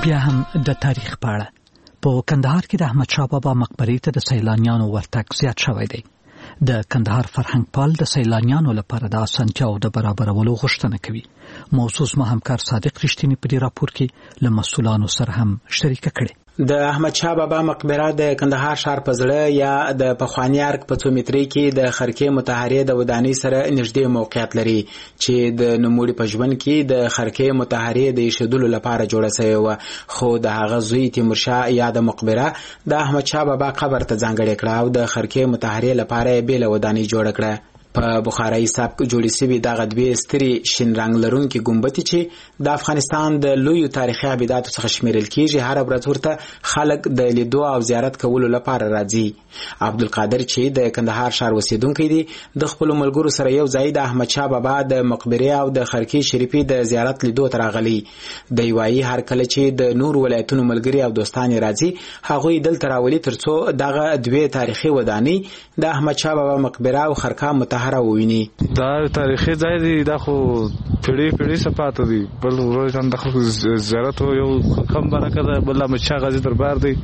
بیا هم د تاریخ په اړه. په کندهار کې د احمد شاه بابا مقبرې ته د سیلانیانو ورتګ زیات شوی دی. د کندهار فرهنګ پال د سیلانیانو لپاره د اسانتیاو د برابرولو غوښتنه کوي. موضوع زما همکار صادق رښتینی په دې راپور کې له مسؤلانو سره هم شریکه کړې. د احمد شاه بابا مقبره د کندهار ښار په زړه یا د پخوانی ارګ په 2 مترۍ کې د خرکې مطهرې د ودانۍ سره نږدې موقعیت لري چې د نوموړي په ژوند کې د خرکې مطهرې د ایښودلو لپاره جوړه شوې وه، خو د هغه زوی تیمورشاه یا د مقبره د احمد شاه بابا قبر ته ځانګړې کړه او د خرکې مطهرې لپاره یې بېله ودانۍ جوړه کړه. په بخارایي سبک جوړې شوي دغه دوې سترې شین رنګ لرونکي ګمبتې چې د افغانستان د لویو تاریخي ابداتو څخه شمیرل کیږي، هر ورځ ورته خلک د لیدو او زیارت کولو لپاره راځي. عبدالقادر چې د کندهار ښار اوسیدونکی دی، د خپلو ملګرو سره یو ځای د احمد شاه بابا د مقبرې او د خرکې شریفې د زیارت لیدو ته راغلی. دی وایي هر کله چې د نور ولایتونو ملګري او دوستان راځي، هغوی دلته راولي ترڅو دغه دوې تاریخي ودانۍ د احمد شاه بابا مقبره او خرکه مطهره وویني. دا تاریخي ځای دی، دا خو پیړۍ پاتې دی. بل ورځ هم د خلکو زیارت یو کم برکه ده، بل احمد شاه غازي دربار دی،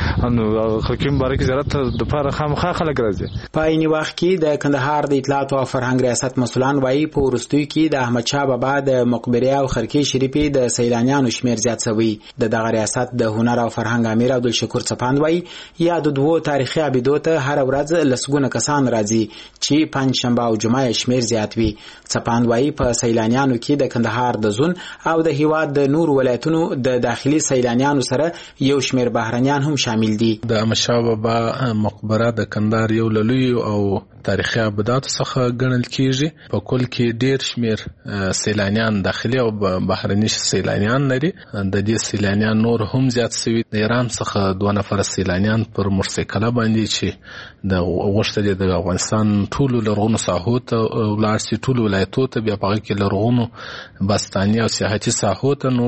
نو خرکې مبارکې زیارت ته دپاره خامخا خلک راځي. په عیني وخت کې د کندهار د اطلاعات او فرهنګ ریاست مسؤلان وایي په وروستیو کې د احمد شاه بابا د مقبرې او خرکې شریفې د سیلانیانو شمیر زیات شوی. د دغه ریاست د هنر او فرهنګ امیر عبدالشکور څپاند وایي یا د دوو تاریخي ابدو ته هر ورځ لسګونه کسان راځي چې پنجشنبه او جمعه شمیر زیات وي. څپاند وایي په سیلانیانو کې د کندهار د زون او د هیواد د نور ولایتونو د داخلي سیلانیانو سره یو شمیر بهرنیان هم شامل دي. د احمد شاه بابا مقبره د کندهار یو لوی او تاریخي ابدات څخه ګڼل کیږي. په کل کې ډیر شمیر سیلانیان داخلي او بهرني سیلانیان لري. د دې سیلانیان نور هم زیات شوي. د ایران څخه 2 نفر سیلانیان پر موټرسایکل باندې چې د غوښتل د افغانستان ټولو لرغونو ساحو ته ولاړ شي، ټولو ولایتونو ته، بیا په کې لرغونو باستاني او سیاحتي ساحو ته، نو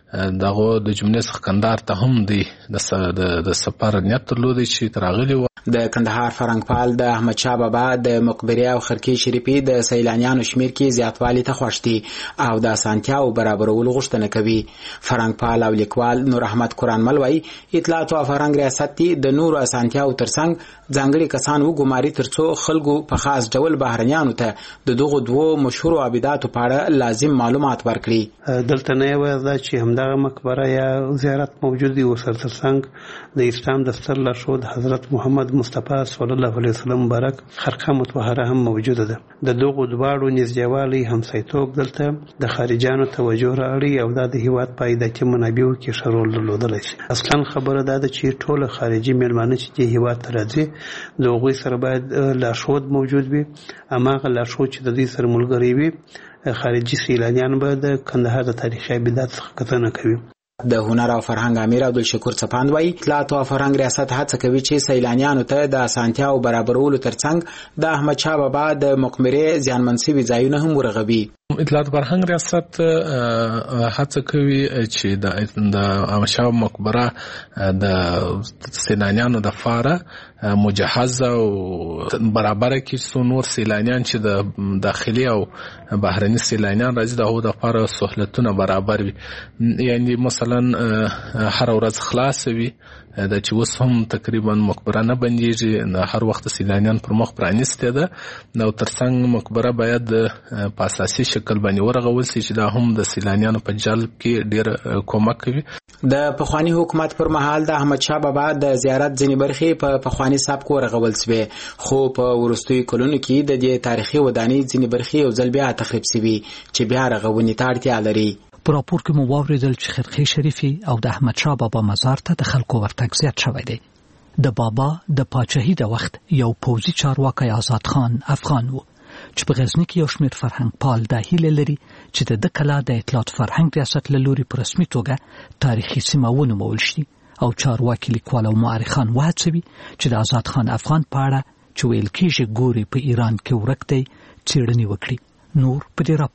دغه د جملې څخه کندهار ته هم دی د سفر نیت درلودی چې تراغلی و. د کندهار فرهنګپال د احمد شاه بابا د مقبرې او خرکې شریفې د سیلانیانو شمیر کې زیاتوالی ته خوښ دي او د اسانتیاو برابرولو غوښتنه کوي. فرهنګپال او لیکوال نور احمد قرآنمل وایي اطلاعات او فرهنګ ریاست د نورو اسانتیاو ترڅنګ ځانګړي کسان وګماري ترڅو خلکو په خاص ډول بهرنیانو ته د دغو دوو مشهورو ابداتو په اړه لازم معلومات ورکړي. دلته نه یوازې چې همدغه مقبره یا زیارت موجود دی، ورسره ترڅنګ د اسلام د ستر لارښود حضرت محمد مصطفی صلی الله علیه وسلم مبارک خرقه مطهره هم موجوده ده. د دغو دواړو نږدېوالی همسایتوب دلته د خارجانو توجه راوړي او دا د هیواد په عایداتي منابعو کې ښه رول درلودلی شي. اصلا خبره دا ده چې ټوله خارجي میلمانه چې دې هیواد ته راځي د هغوی سره باید لارښود موجود وي. هماغه لارښود چې د دوی سره ملګری وي، خارجي سیلانیان به د کندهار د تاریخي ابدات څخه کتنه کوي. د هنر او فرهنګ امیر عبدالشکور څپاند وایي اطلاعات او فرهنګ ریاست هڅه کوي چې سیلانیانو ته د اسانتیاو برابرولو ترڅنګ د احمد شاه بابا د مقبرې زیانمن شوي ځایونه هم ورغوي. اطلاعات فرهنګ ریاست هڅه کوي چې د احمد شاه مقبره د سیلانیانو د لپاره مجهزه او برابر کړي څو نور سیلانیان چې د داخلي او بهرني سیلانیان راځي د هغو لپاره سهولتونه برابر وي. یعنی مثلا هر ورځ خلاص وي، دا چې اوس هم تقریبا مقبره نه بندیږي، هر وخت سیلانیان پر مخ پرانیسته ده. نو ترڅنګ مقبره باید په اساسي شکل باندې ورغول شي چې دا هم د سیلانیانو په جلب کې ډیر کومک کوي. د پخوانی حکومت پر مهال د احمد شاه بابا د زیارت ځینې برخې په پخوانی سبک ورغول شوې، خو په وروستیو کلونو کې د دې تاریخي ودانۍ ځینې برخې یو ځل بیا تخریب شوي چې بیا رغونې ته اړتیا لري. په راپور کې مو واوریدل چې خرقې شریفې او د احمد شاه بابا مزار ته د خلکو ورتګ زیات شوی دی. د بابا د پاچاهۍ د وخت یو پوځي چارواکی آزاد خان افغان و چې په غزني کې یو شمېر فرهنګپال دا هیله لري چې د کلا د اطلاعات فرهنګ ریاست له لوري په رسمي توګه تاریخي سیمه ونومول شي او چارواکي لیکوال او مورخان وهڅوي چې د آزاد خان افغان په اړه چې ویل کېږي ګوري په ایران کې ورک دی څېړنې وکړي. نور په دې راپور کې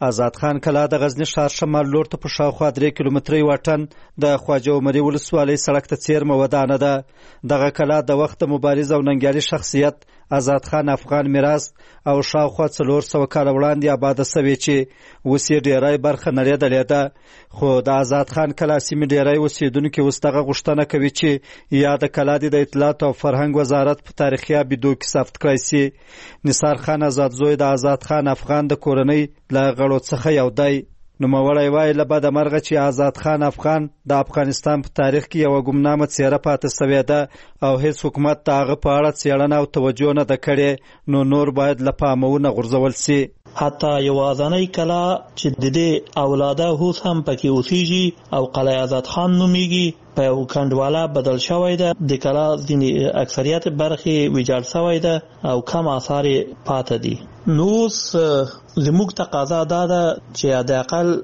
آزاد خان کلا د غزنی ښار شمال لور ته په شاوخوا 3 کیلومتري واټن د خواجه عمري ولسوالۍ سړک ته څیرمه ودانه ده. دغه کلا د وخت مبارز او ننګیالي شخصیت آزاد خان افغان میراث او شاوخوا 400 کال وړاندې آباده سوې چې اوس یې ډیری برخه نړېدلې ده. خو د آزاد خان کلا سیمې ډیری اوسېدونکي اوس دغه غوښتنه کوي چې یا د کلا د اطلاعات او فرهنګ وزارت په تاریخي ابیدو کې ثبت کړی سي. نثار خان آزاد زوی د آزاد خان افغان د کورنۍ له غړو څخه یو دی. نوموړی وایي له بده مرغه چې آزاد خان افغان د افغانستان په تاریخ کې یوه ګمنامه څیره پاتې سوې ده او هیڅ حکومت د هغه په اړه څېړنه او توجه نه ده کړې، نو نور باید له پامه ونه غورځول سي. حتی یوازنۍ کلا چې د دې اولاده اوس هم پکې اوسېږي او قلعه آزاد خان نومیږي په یو کنډواله بدل شوی ده. د کلا ځینې اکثریت برخې ویجاړ شوی ده او کم آثار پاتې دي. نو اوس زموږ تقاضا دا ده چې حداقل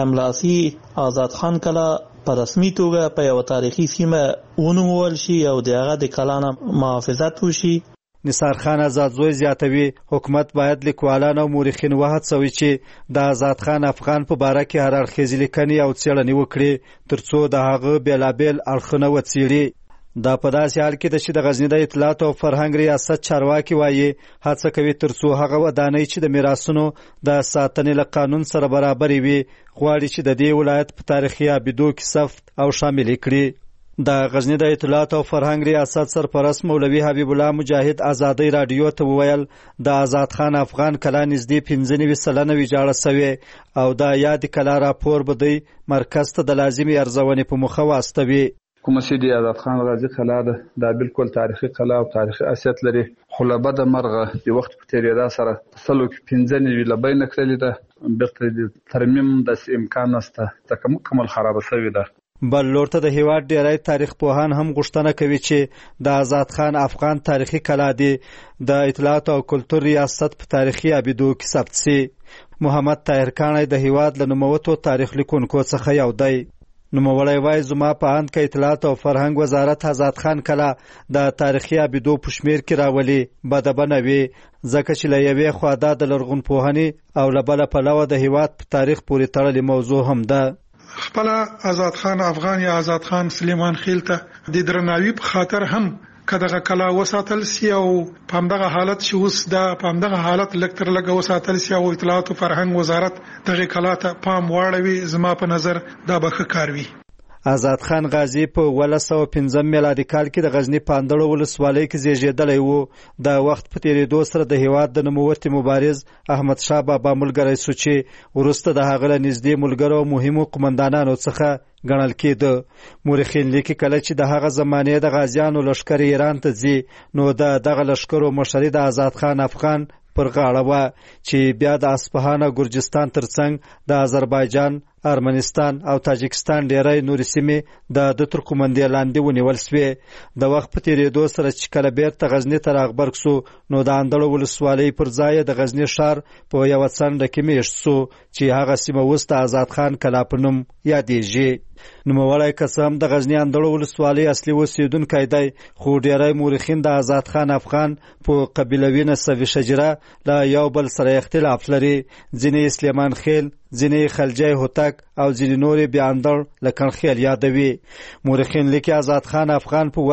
سملاسي آزاد خان کلا په رسمي توګه په یو تاریخي سیمه ونومول شي او د هغه د کلا نه محافظت وشي. نثار خان آزاد زوی زیاتوي حکومت باید لیکوالان او مورخین وهڅوي چې د آزاد خان افغان په باره کې هر اړخیزې لیکنې او څېړنې وکړي ترڅو د هغه بېلابېل اړخونه وڅېړي. دا په داسې حال کې ده چې د غزني د اطلاعات او فرهنګ ریاست چارواکي وایي هڅه کوي ترڅو هغه ودانۍ چې د میراثونو د ساتنې له قانون سره برابرې وي غواړي چې د دې ولایت په تاریخي ابیدو کې ثبت او شامل کړي. د غزنی د اطلاعات او فرهنګ ریاست سرپرست مولوي حبیب الله مجاهد آزادۍ رادیو ته وویل د آزاد خان افغان کلا نږدې 95 سلنه ویجاړه سوې او د یاد کلا راپور به دی مرکز ته د لازمي ارزونې په مخه واستوي. کومه چې د آزاد خان غازی کلا ده دا بالکل تاریخي کلا او تاریخي اصلیت لري، خو له بده مرغه د وخت په تیریدا سره تسلو کې 95 لبې نه کړلې ده، بیرته د ترمیم د امکان نشته، تکمل خراب شوی ده. بل لور ته د هیواد ډیری تاریخ پوهان هم غوښتنه کوي چې د آزاد خان افغان تاریخي کلا دی د اطلاعات او کلتور ریاست په تاریخي ابیدو کې ثبت سي. محمد طاهر کاڼی د هیواد له نوموتو تاریخ لیکونکو څخه یو دی. نوموړی وایي زما په اند که اطلاعات او فرهنګ وزارت آزاد خان کلا د تاریخي ابیدو په شمیر کې راولي بده به نه وي، ځکه چې له یوې خوا دا د لرغونپوهنې او له بله پلوه د هیواد په تاریخ پورې تړلې موضوع هم ده. خپل آزاد خان افغان یا آزاد خان سلیمان خیل ته د درناوي په خاطر هم کداغه کلا وساتل سی او په همدغه حالت چې اوس دا په همدغه حالت لکتر لګه وساتل سی او اطلاعات او فرهنګ وزارت دغه کلا ته پام واړوي زما په نظر دا به ښه کار وي. آزاد خان غازی په 1915 میلادي کال کې د غزنی پاندړو ولسوالۍ کې زیږیدلی و. د وخت په تیریدو سره د هیواد د نوموتي مبارز احمد شاه بابا ملګری سو چې وروسته د هغه له نږدې ملګرو او مهمو قومندانانو څخه ګڼل کېده. مورخین لیکي کله چې د هغه زمانې د غازیانو لښکر ایران ته ځي نو د دغه لښکرو مشري د آزاد خان افغان پر غاړه وه چې بیا د اصفهان او ګرجستان ترڅنګ د آذربایجان، ارمنستان او تاجکستان ډیری نورې سیمې د تر قومندې لاندې ونیول سوې. د وخت په تیریدو سره چې کله بیرته غزني ته راغبرګ سو نو د اندړو ولسوالۍ پر ځای د غزني ښار په یوه څنډه کې میشت سو چې هغه سیمه اوس د آزاد خان کلا په نوم یادیږي. نوموړی که څه هم د غزني اندړو ولسوالۍ اصلي اوسېدونکی دی، خو ډیری مورخین د آزاد خان افغان په قبیلوي نسبي شجره له یو بل سره اختلاف لري. ځینې سلیمان خیل، ځینې خلجی هوتک او ځینې نورې بیا اندړ له کنخیل یادوي. مورخین لیکي آزاد خان افغان په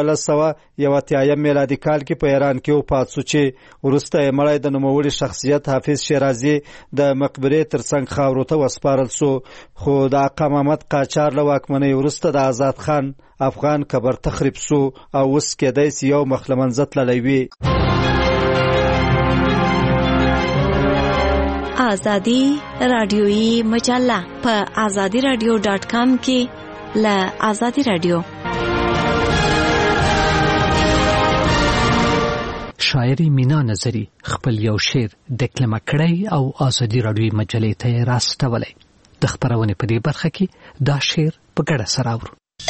1981 میلادي کال کې په ایران کې وفات سو چې وروسته یې مړی د نوموړي شخصیت حافظ شیرازي د مقبرې ترڅنګ خاورو ته وسپارل سو. خو د آقا محمد قاجار له واکمنۍ وروسته د آزاد خان افغان قبر تخریب سو او اوس کېدای سي یو مخ له منځه تللی وي. آزادی رادیویی مجله په azadiradio.com کې له آزادی رادیو. شاعري مینا نظری خپل یو شعر دکلمه کړی او آزادی رادیویی مجلې ته راستولی. د خبرونې په دې برخه کې دا شعر په ګډه سره اورو.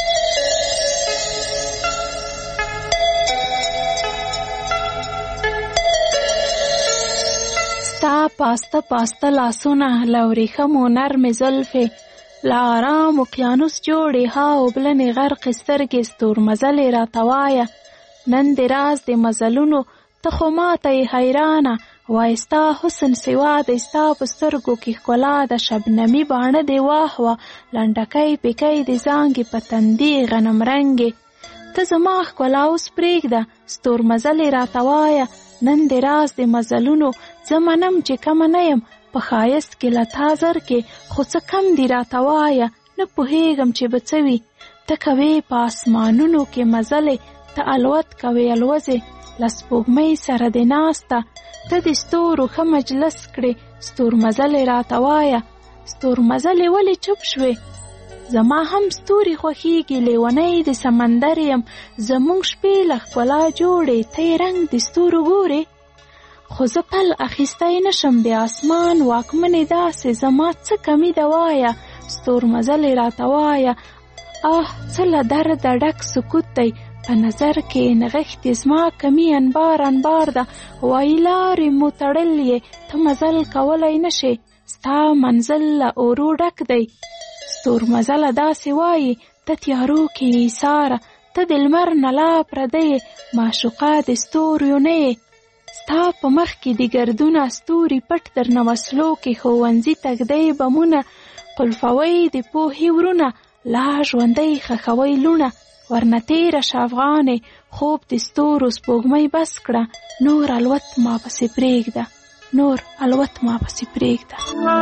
ستا پاسته پاسته لاسونه لوريخمو نرم زلفې لارام اقیانوس جوړې ها او بلنې غرق سترګې ستورمزلې راته وایه نن د راز د مزلونو ته خو ماته یې حیرانه وای ستا حسن سوا د ستا په سترګو کې ښکلا د شبنمي باڼه دې واه وه لنډکی پیکی د زانګې په تندې غنم رنګې ته زما ښکلا اوس پرېږده ستورمزلې راته وایه نن دې راز د مزلونو زه منم چې کمه نه یم په ښایست کې له تا زر کې خو څه کم دي راته وایه نه پوهېږم چې به څه وي ته کوې په اسمانونو کې مزلې ته الوت کوې الوزې له سپوږمۍ سره دې ناسته ته د ستورو ښه مجلس کړې ستورمزلې راته وایه ستورمزلې ولې چوپ شوې زما هم ستوري خوښیږي لیونی د سمندر یم زموږ شپې له ښکلا جوړې ته یې رنګ د ستورو ګورې خو زه پل اخیستی نشم د اسمان واکمنې داسې زما څه کمی ده وایه ستورمزلې راته وایه څه له درده ډک سکوت دی په نظر کې نغښتې زما کمی انبار انبار ده وایي لارې مو تړلې ته مزل کولی نشې ستا منزل له اورو ډک دی ستورمزله داسې وایي ته تیارو کې ایساره ته د لمر نه لا پردی معشوقه د ستوریو نه یې ستا په مخ کې د ګردونه ستوري پټ درنه وسلو کې ښوونځي تږدی بمونه قلفوی د پوهې ورونه لا ژوندی خښوی لونه ورنه تیره شه افغانې خوب د ستورو سپوږمۍ بس کړه نور الوت ما پسې پرېږده نور الوت ما پسې پرېږده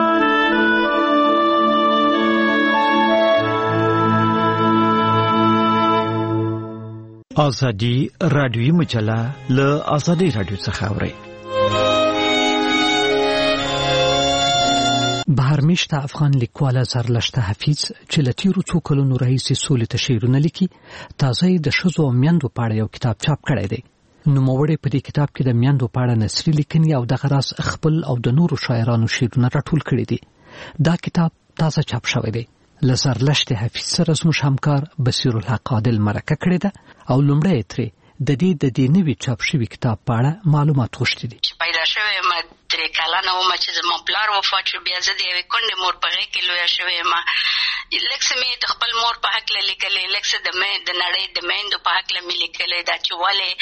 ازادي رادیوي مجله له ازادي رادیو څخه اورئ بهرمیشته افغان لیکوال زرلشته حفیظ چې له تیرو څو کلونو راهیسې سولې ته شعرونه لیکي تازه یې د ښځو او میندو په اړه یو کتاب چاپ کړی دی نوموړی په دې کتاب کې د میندو په اړه نثري لیکنې او دغه راز خپل او د نورو شاعرانو شعرونه راټول کړي دي دا کتاب تازه چاپ شوی دی له زرلشته حفیظ سره زموږ همکار بصیر الحق عادل مرکه کړې ده او لومړی ترې د دې نوي چاپ شوي کتاب په اړه معلومات غوښتي دي پیدا شوی ما 3 کلنه وم چې زما پلار وفات شو بیا زه د یوې کونډې مور په غېږ کې لویه شوې یم لږ څه مې د خپل مور په هکله لیکلی لږ څه د نړۍ د میندو په هکله مې لیکلی دا چې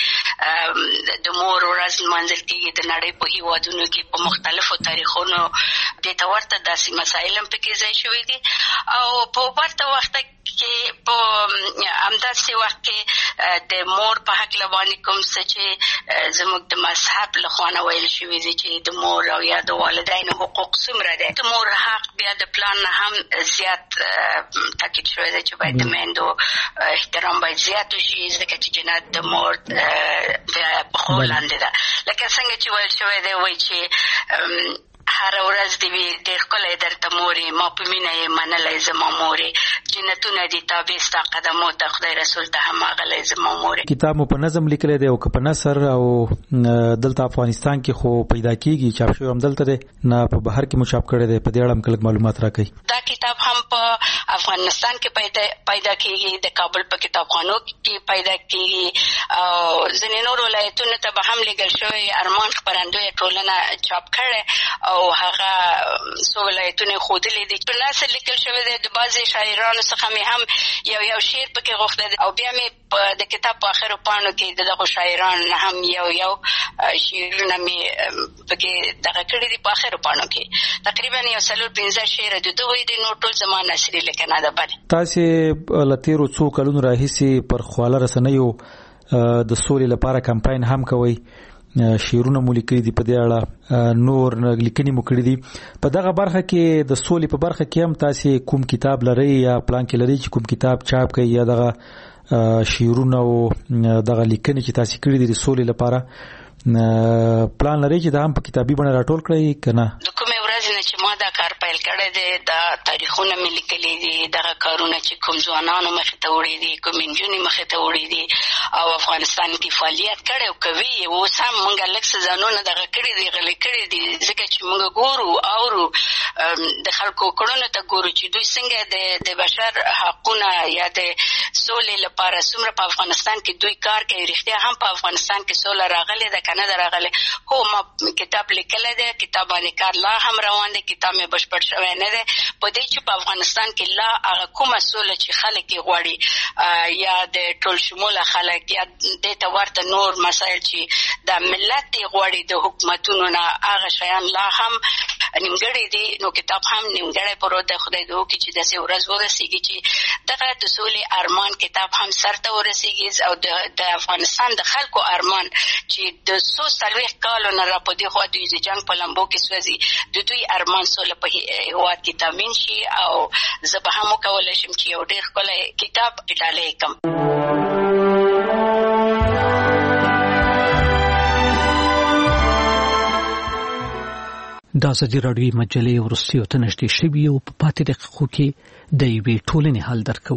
ولې د مور ورځ لمانځل کېږي د نړۍ په هېوادونو کې په مختلفو تاریخونو دې ته ورته داسې مسایل هم پکې ځای شوي دي او په ورته وخت کې په همداسې وخت کې د مور په هکله باندې کوم څه چې زموږ د مذهب له خوا نه ویل شوي دي چې د مور او یا د والدینو حقوق څومره دی د مور حق بیا د پلان نه هم زیات تاکید شوی دی چې باید د میندو احترام باید زیات وشي ځکه چې جنت د مور د پښو لاندې ده لکه څنګه چې ویل شوی دی وایي چې هر ورځ دی ډېر ښکلی درته مورې ما په مینه یې منلی زما مورې جنتونه دي تابع ستا قدمو ته خدای رسول ته هم اغلی زما مورې کتاب مو په نظم لیکلی دی او که په نثر او دلته افغانستان کې خو پیدا کېږي چاپ شوی هم دلته دی نه په بهر کې مو چاپ کړی دی په دې اړه هم کلک معلومات راکوئ دا کتاب هم په افغانستان کې پیدا کېږي د کابل په کتابخانو کې پیدا کېږي او ځینې نور ولایتونو ته به هم لیږل شوی ارمان خپرندویه ټولنه چاپ کړی او هغه څو ولایتونه ښودلي دي په نثر لیکل شوی دی د بعضې شاعرانو څخه مې هم یو شعر پکې غوښتی دی او بیا مې د کتاب په آخرو پاڼو کې د دغو شاعرانو نه هم یو شعرونه مې پکې دغه کړي دي په آخرو پاڼو کې تقریبا 4-5 شعره د دوی دي نور ټول زما نثري لیکنه ده بلې تاسې له تېرو څو کلونو راهیسې پر خواله رسنیو د سولې لپاره کمپاین هم کوئ شعرونه مو لیکلي دي په دې اړه نور لیکنې مو کړي دي په دغه برخه کې د سولې په برخه کې هم تاسې کوم کتاب لرئ یا پلان کې لرئ چې کوم کتاب چاپ کړئ یا دغه شعرونه او دغه لیکنې چې تاسې کړي دي د سولې لپاره پلان لرئ چې دا هم په کتابي بڼه راټول کړئ که نه د کومې ورځې نه چې ما دا کار پیل کړی دی دا تاریخونه مې لیکلي دي دغه کارونه چې کوم ځوانانو مخې ته وړي دي کوم نجونې مخې ته وړي دي او افغانستان کې فعالیت کړی او کوي اوس هم موږ لږ څه ځانونه دغه کړي دي غلي کړي دي ځکه چې موږ ګورو اورو د خلکو کړنو ته ګورو چې دوی څنګه د بشر حقونه یا د سولې لپاره څومره په افغانستان کې دوی کار کوي. رښتیا هم په افغانستان کې سوله راغلې ده که نه ده راغلې؟ هو ما کتاب لیکلی دی، کتاب باندې کار لا هم روان دی، کتاب مې بشپړ شوی نه دی په دې چې په افغانستان کې لا هغه کومه سوله چې خلک یې غواړي یا د ټول شموله خلک یا دې ته ورته نور مسایل چې د ملت یې غواړي د حکومتونو نه هغه شیان لا هم نیمګړی دي. نو کتاب هم نیمګړی پروت دی. خدای دې وکړي چې داسې ورځ ورسېږي چې دغه د سولې ارمان کتاب هم سر ته ورسېږي او د افغانستان د خلکو ارمان چې د 140 کالو نه را په دې خوا دوی د جنګ په لمبو کې سوځي، د دوی ارمان سوله په هېواد کې تامین شي. او زه به هم وکولی شم چې یو ډېر ښکلی کتاب ډالۍ کړم. د ازادي راډیو مجلې وروستیو ته نږدې شوي او په پاتې دقیقو کې د یوې ټولنې حال درکو.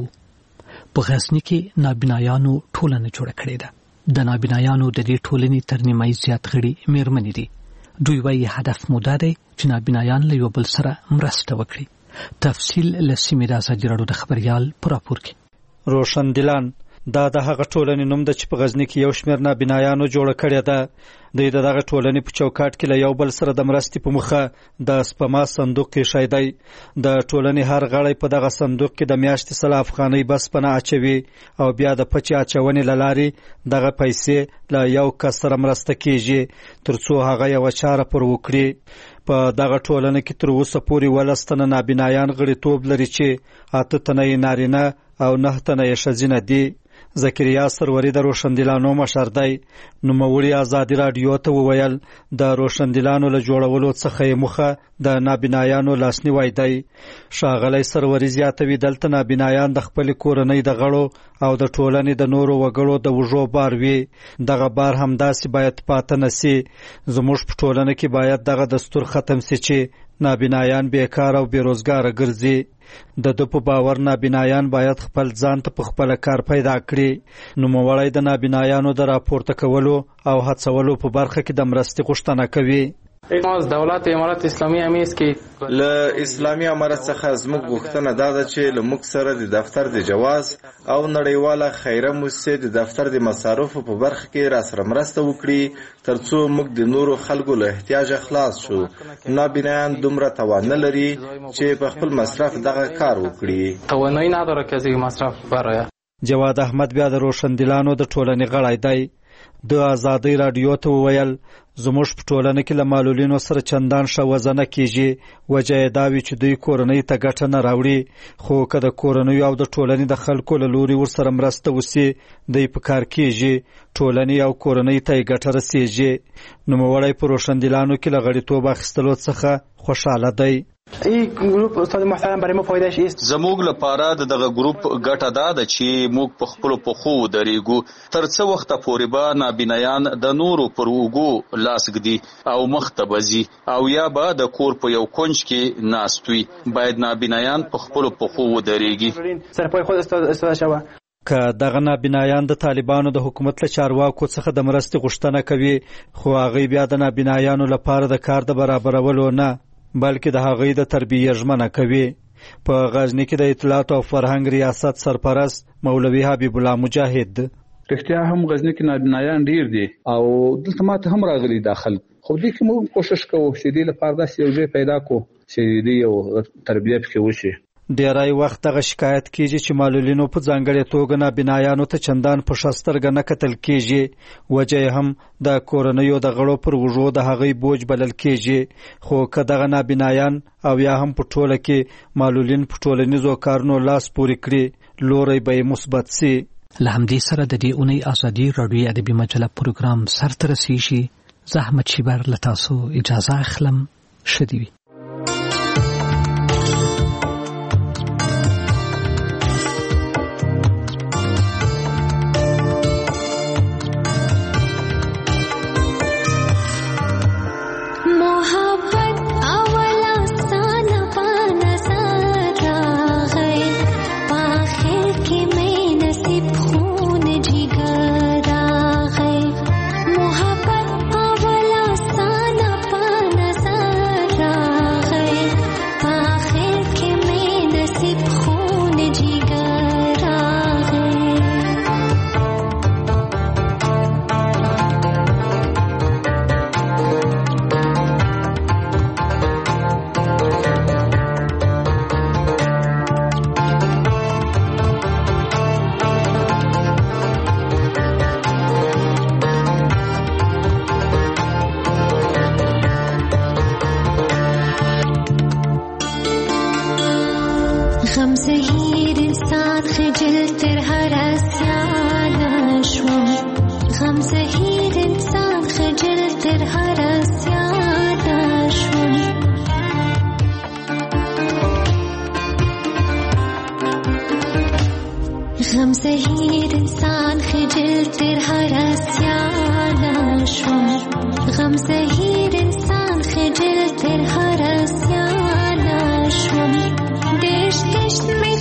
په غزني کې نابینایانو ټولنه جوړه کړې ده. د نابینایانو د دې ټولنې تر نیمایي زیات غړي مېرمنې دي. دوی وايي هدف مو دا دی چې نابینایان له یو بل سره مرسته وکړي. تفصیل له سیمې د ازادي راډیو د خبریال په راپور کې. روشندلان دا د هغه ټولنې نوم ده چې په غزني کې یو شمېر نابینایانو جوړه کړې ده. دوی د دغه ټولنې په چوکاټ کې له یو بل سره د مرستې په مخه د سپما صندوق ایښی دی. د ټولنې هر غړی په دغه صندوق کې د میاشتې 100 افغانۍ بس پناه اچوي او بیا د پچې اچونې له لارې دغه پیسې له یو کس سره مرسته کیږي تر څو هغه یوه چاره پر وکړي. په دغه ټولنه کې تر اوسه پورې 12 تنه نابینایان غړیتوب لري چې 8 تنه یې نارینه او 9 تنه یې ښځینه دي. زکریا سروری د روشندلانو مشر دی. نوموړي ازادي راډیو ته وویل د روشندلانو له جوړولو څخه یې موخه د نابینایانو لاسنیوی دی. ښاغلی سروری زیاتوي دلته نابینایان د خپلې کورنۍ د غړو او د ټولنې د نورو وګړو د وږو بار وي. دغه بار همداسې باید پاته نه سي. زموږ په ټولنه کې باید دغه دستور ختم سي چې نابینایان بیکار او بیروزګاره ګرځي. د ده په باور نابینایان باید خپل ځان ته په خپله کار پیدا کړي. نوموړی د نابینایانو د راپورته کولو او هڅولو په برخه کې د مرستې غوښتنه کوي. از دولت امارت اسلامی هم است که له اسلامي امارت څخه زموږ غوښتنه دا ده چې له موږ سره د دفتر د جواز او نړیواله خیره موسسې د دفتر د مصارفو په برخه کې راسره مرسته وکړي ترڅو موږ د نورو خلکو له احتیاجه خلاص شو. نابینایان دومره توان نه لري چې په خپل مصرف دغه کار وکړي. توانایی نداره که از این مصرف برآید. جواد احمد بیا د روشندلانو د ټولنې غړی دی. د ازادي راډیو ته وویل زموږ په ټولنه کې له معلولینو سره چندان ښه وضع نه کیږي. وجه یې دا وي چې دوی کورنۍ ته ګټه نه راوړي، خو که د کورنیو او د ټولنې د خلکو له لوري ورسره مرسته وسي دوی په کار کیږي، ټولنې او کورنۍ ته یې ګټه رسیږي. نوموړی په روشندلانو کې له غړیتوب اخیستلو څخه خوشحاله دی. این گروپ استاد محترم برای ما فایدهش است. زموږ لپاره دغه ګروپ ګټه دا ده چې موږ په خپل پخو درېږو. تر څو وخت پورې به نابینایان د نورو پر اوږو لاس ږدي او مخ ته بځي او یا به د کور په یو کونج کې ناست وي. باید نابینایان په خپل پخو ودرېږي. سرپای خود استفاده شوه. که دغه نابینایان د طالبانو د حکومت له چارواکو څخه د مرستې غوښتنه کوي، خو هغوی بیا د نابینایانو لپاره د کار د برابرولو نه بلکې د هغوی د تربیې ژمنه کوي. په غزني کې د اطلاعات او فرهنګ ریاست سرپرست مولوي حبیب الله مجاهد رښتیا هم غزني کې نابینایان ډیر دي او دلته ماته هم راغلي داخل. خو دې کې موږ کوشش کوو چې دې لپاره داسې یو ځای پیدا کړو چې دې یو تربیه پکې وشي. ډیری وخت دغه شکایت کیږي چې معلولینو په ځانګړې توګه نابینایانو ته چندان په ښه سترګه نه کتل کیږي. وجه یې هم د کورنیو د غړو پر اوږو د هغوی بوج بلل کیږي. خو که دغه نابینایان او یا هم په ټوله کې معلولین په ټولنیزو کارونو لاس پورې کړي، لوری به یې مثبت سي. له همدې سره د دې اونۍ ازادي راډیو ادبي مجله پروګرام سرته رسیږي. زه احمد شیبر له تاسو اجازه اخلم. ښه دې وي. محبت زهیر انسان خجل تر هر اسیانا شوم غم زهیر انسان خجل تر هر اسیانا شوم دشت دشت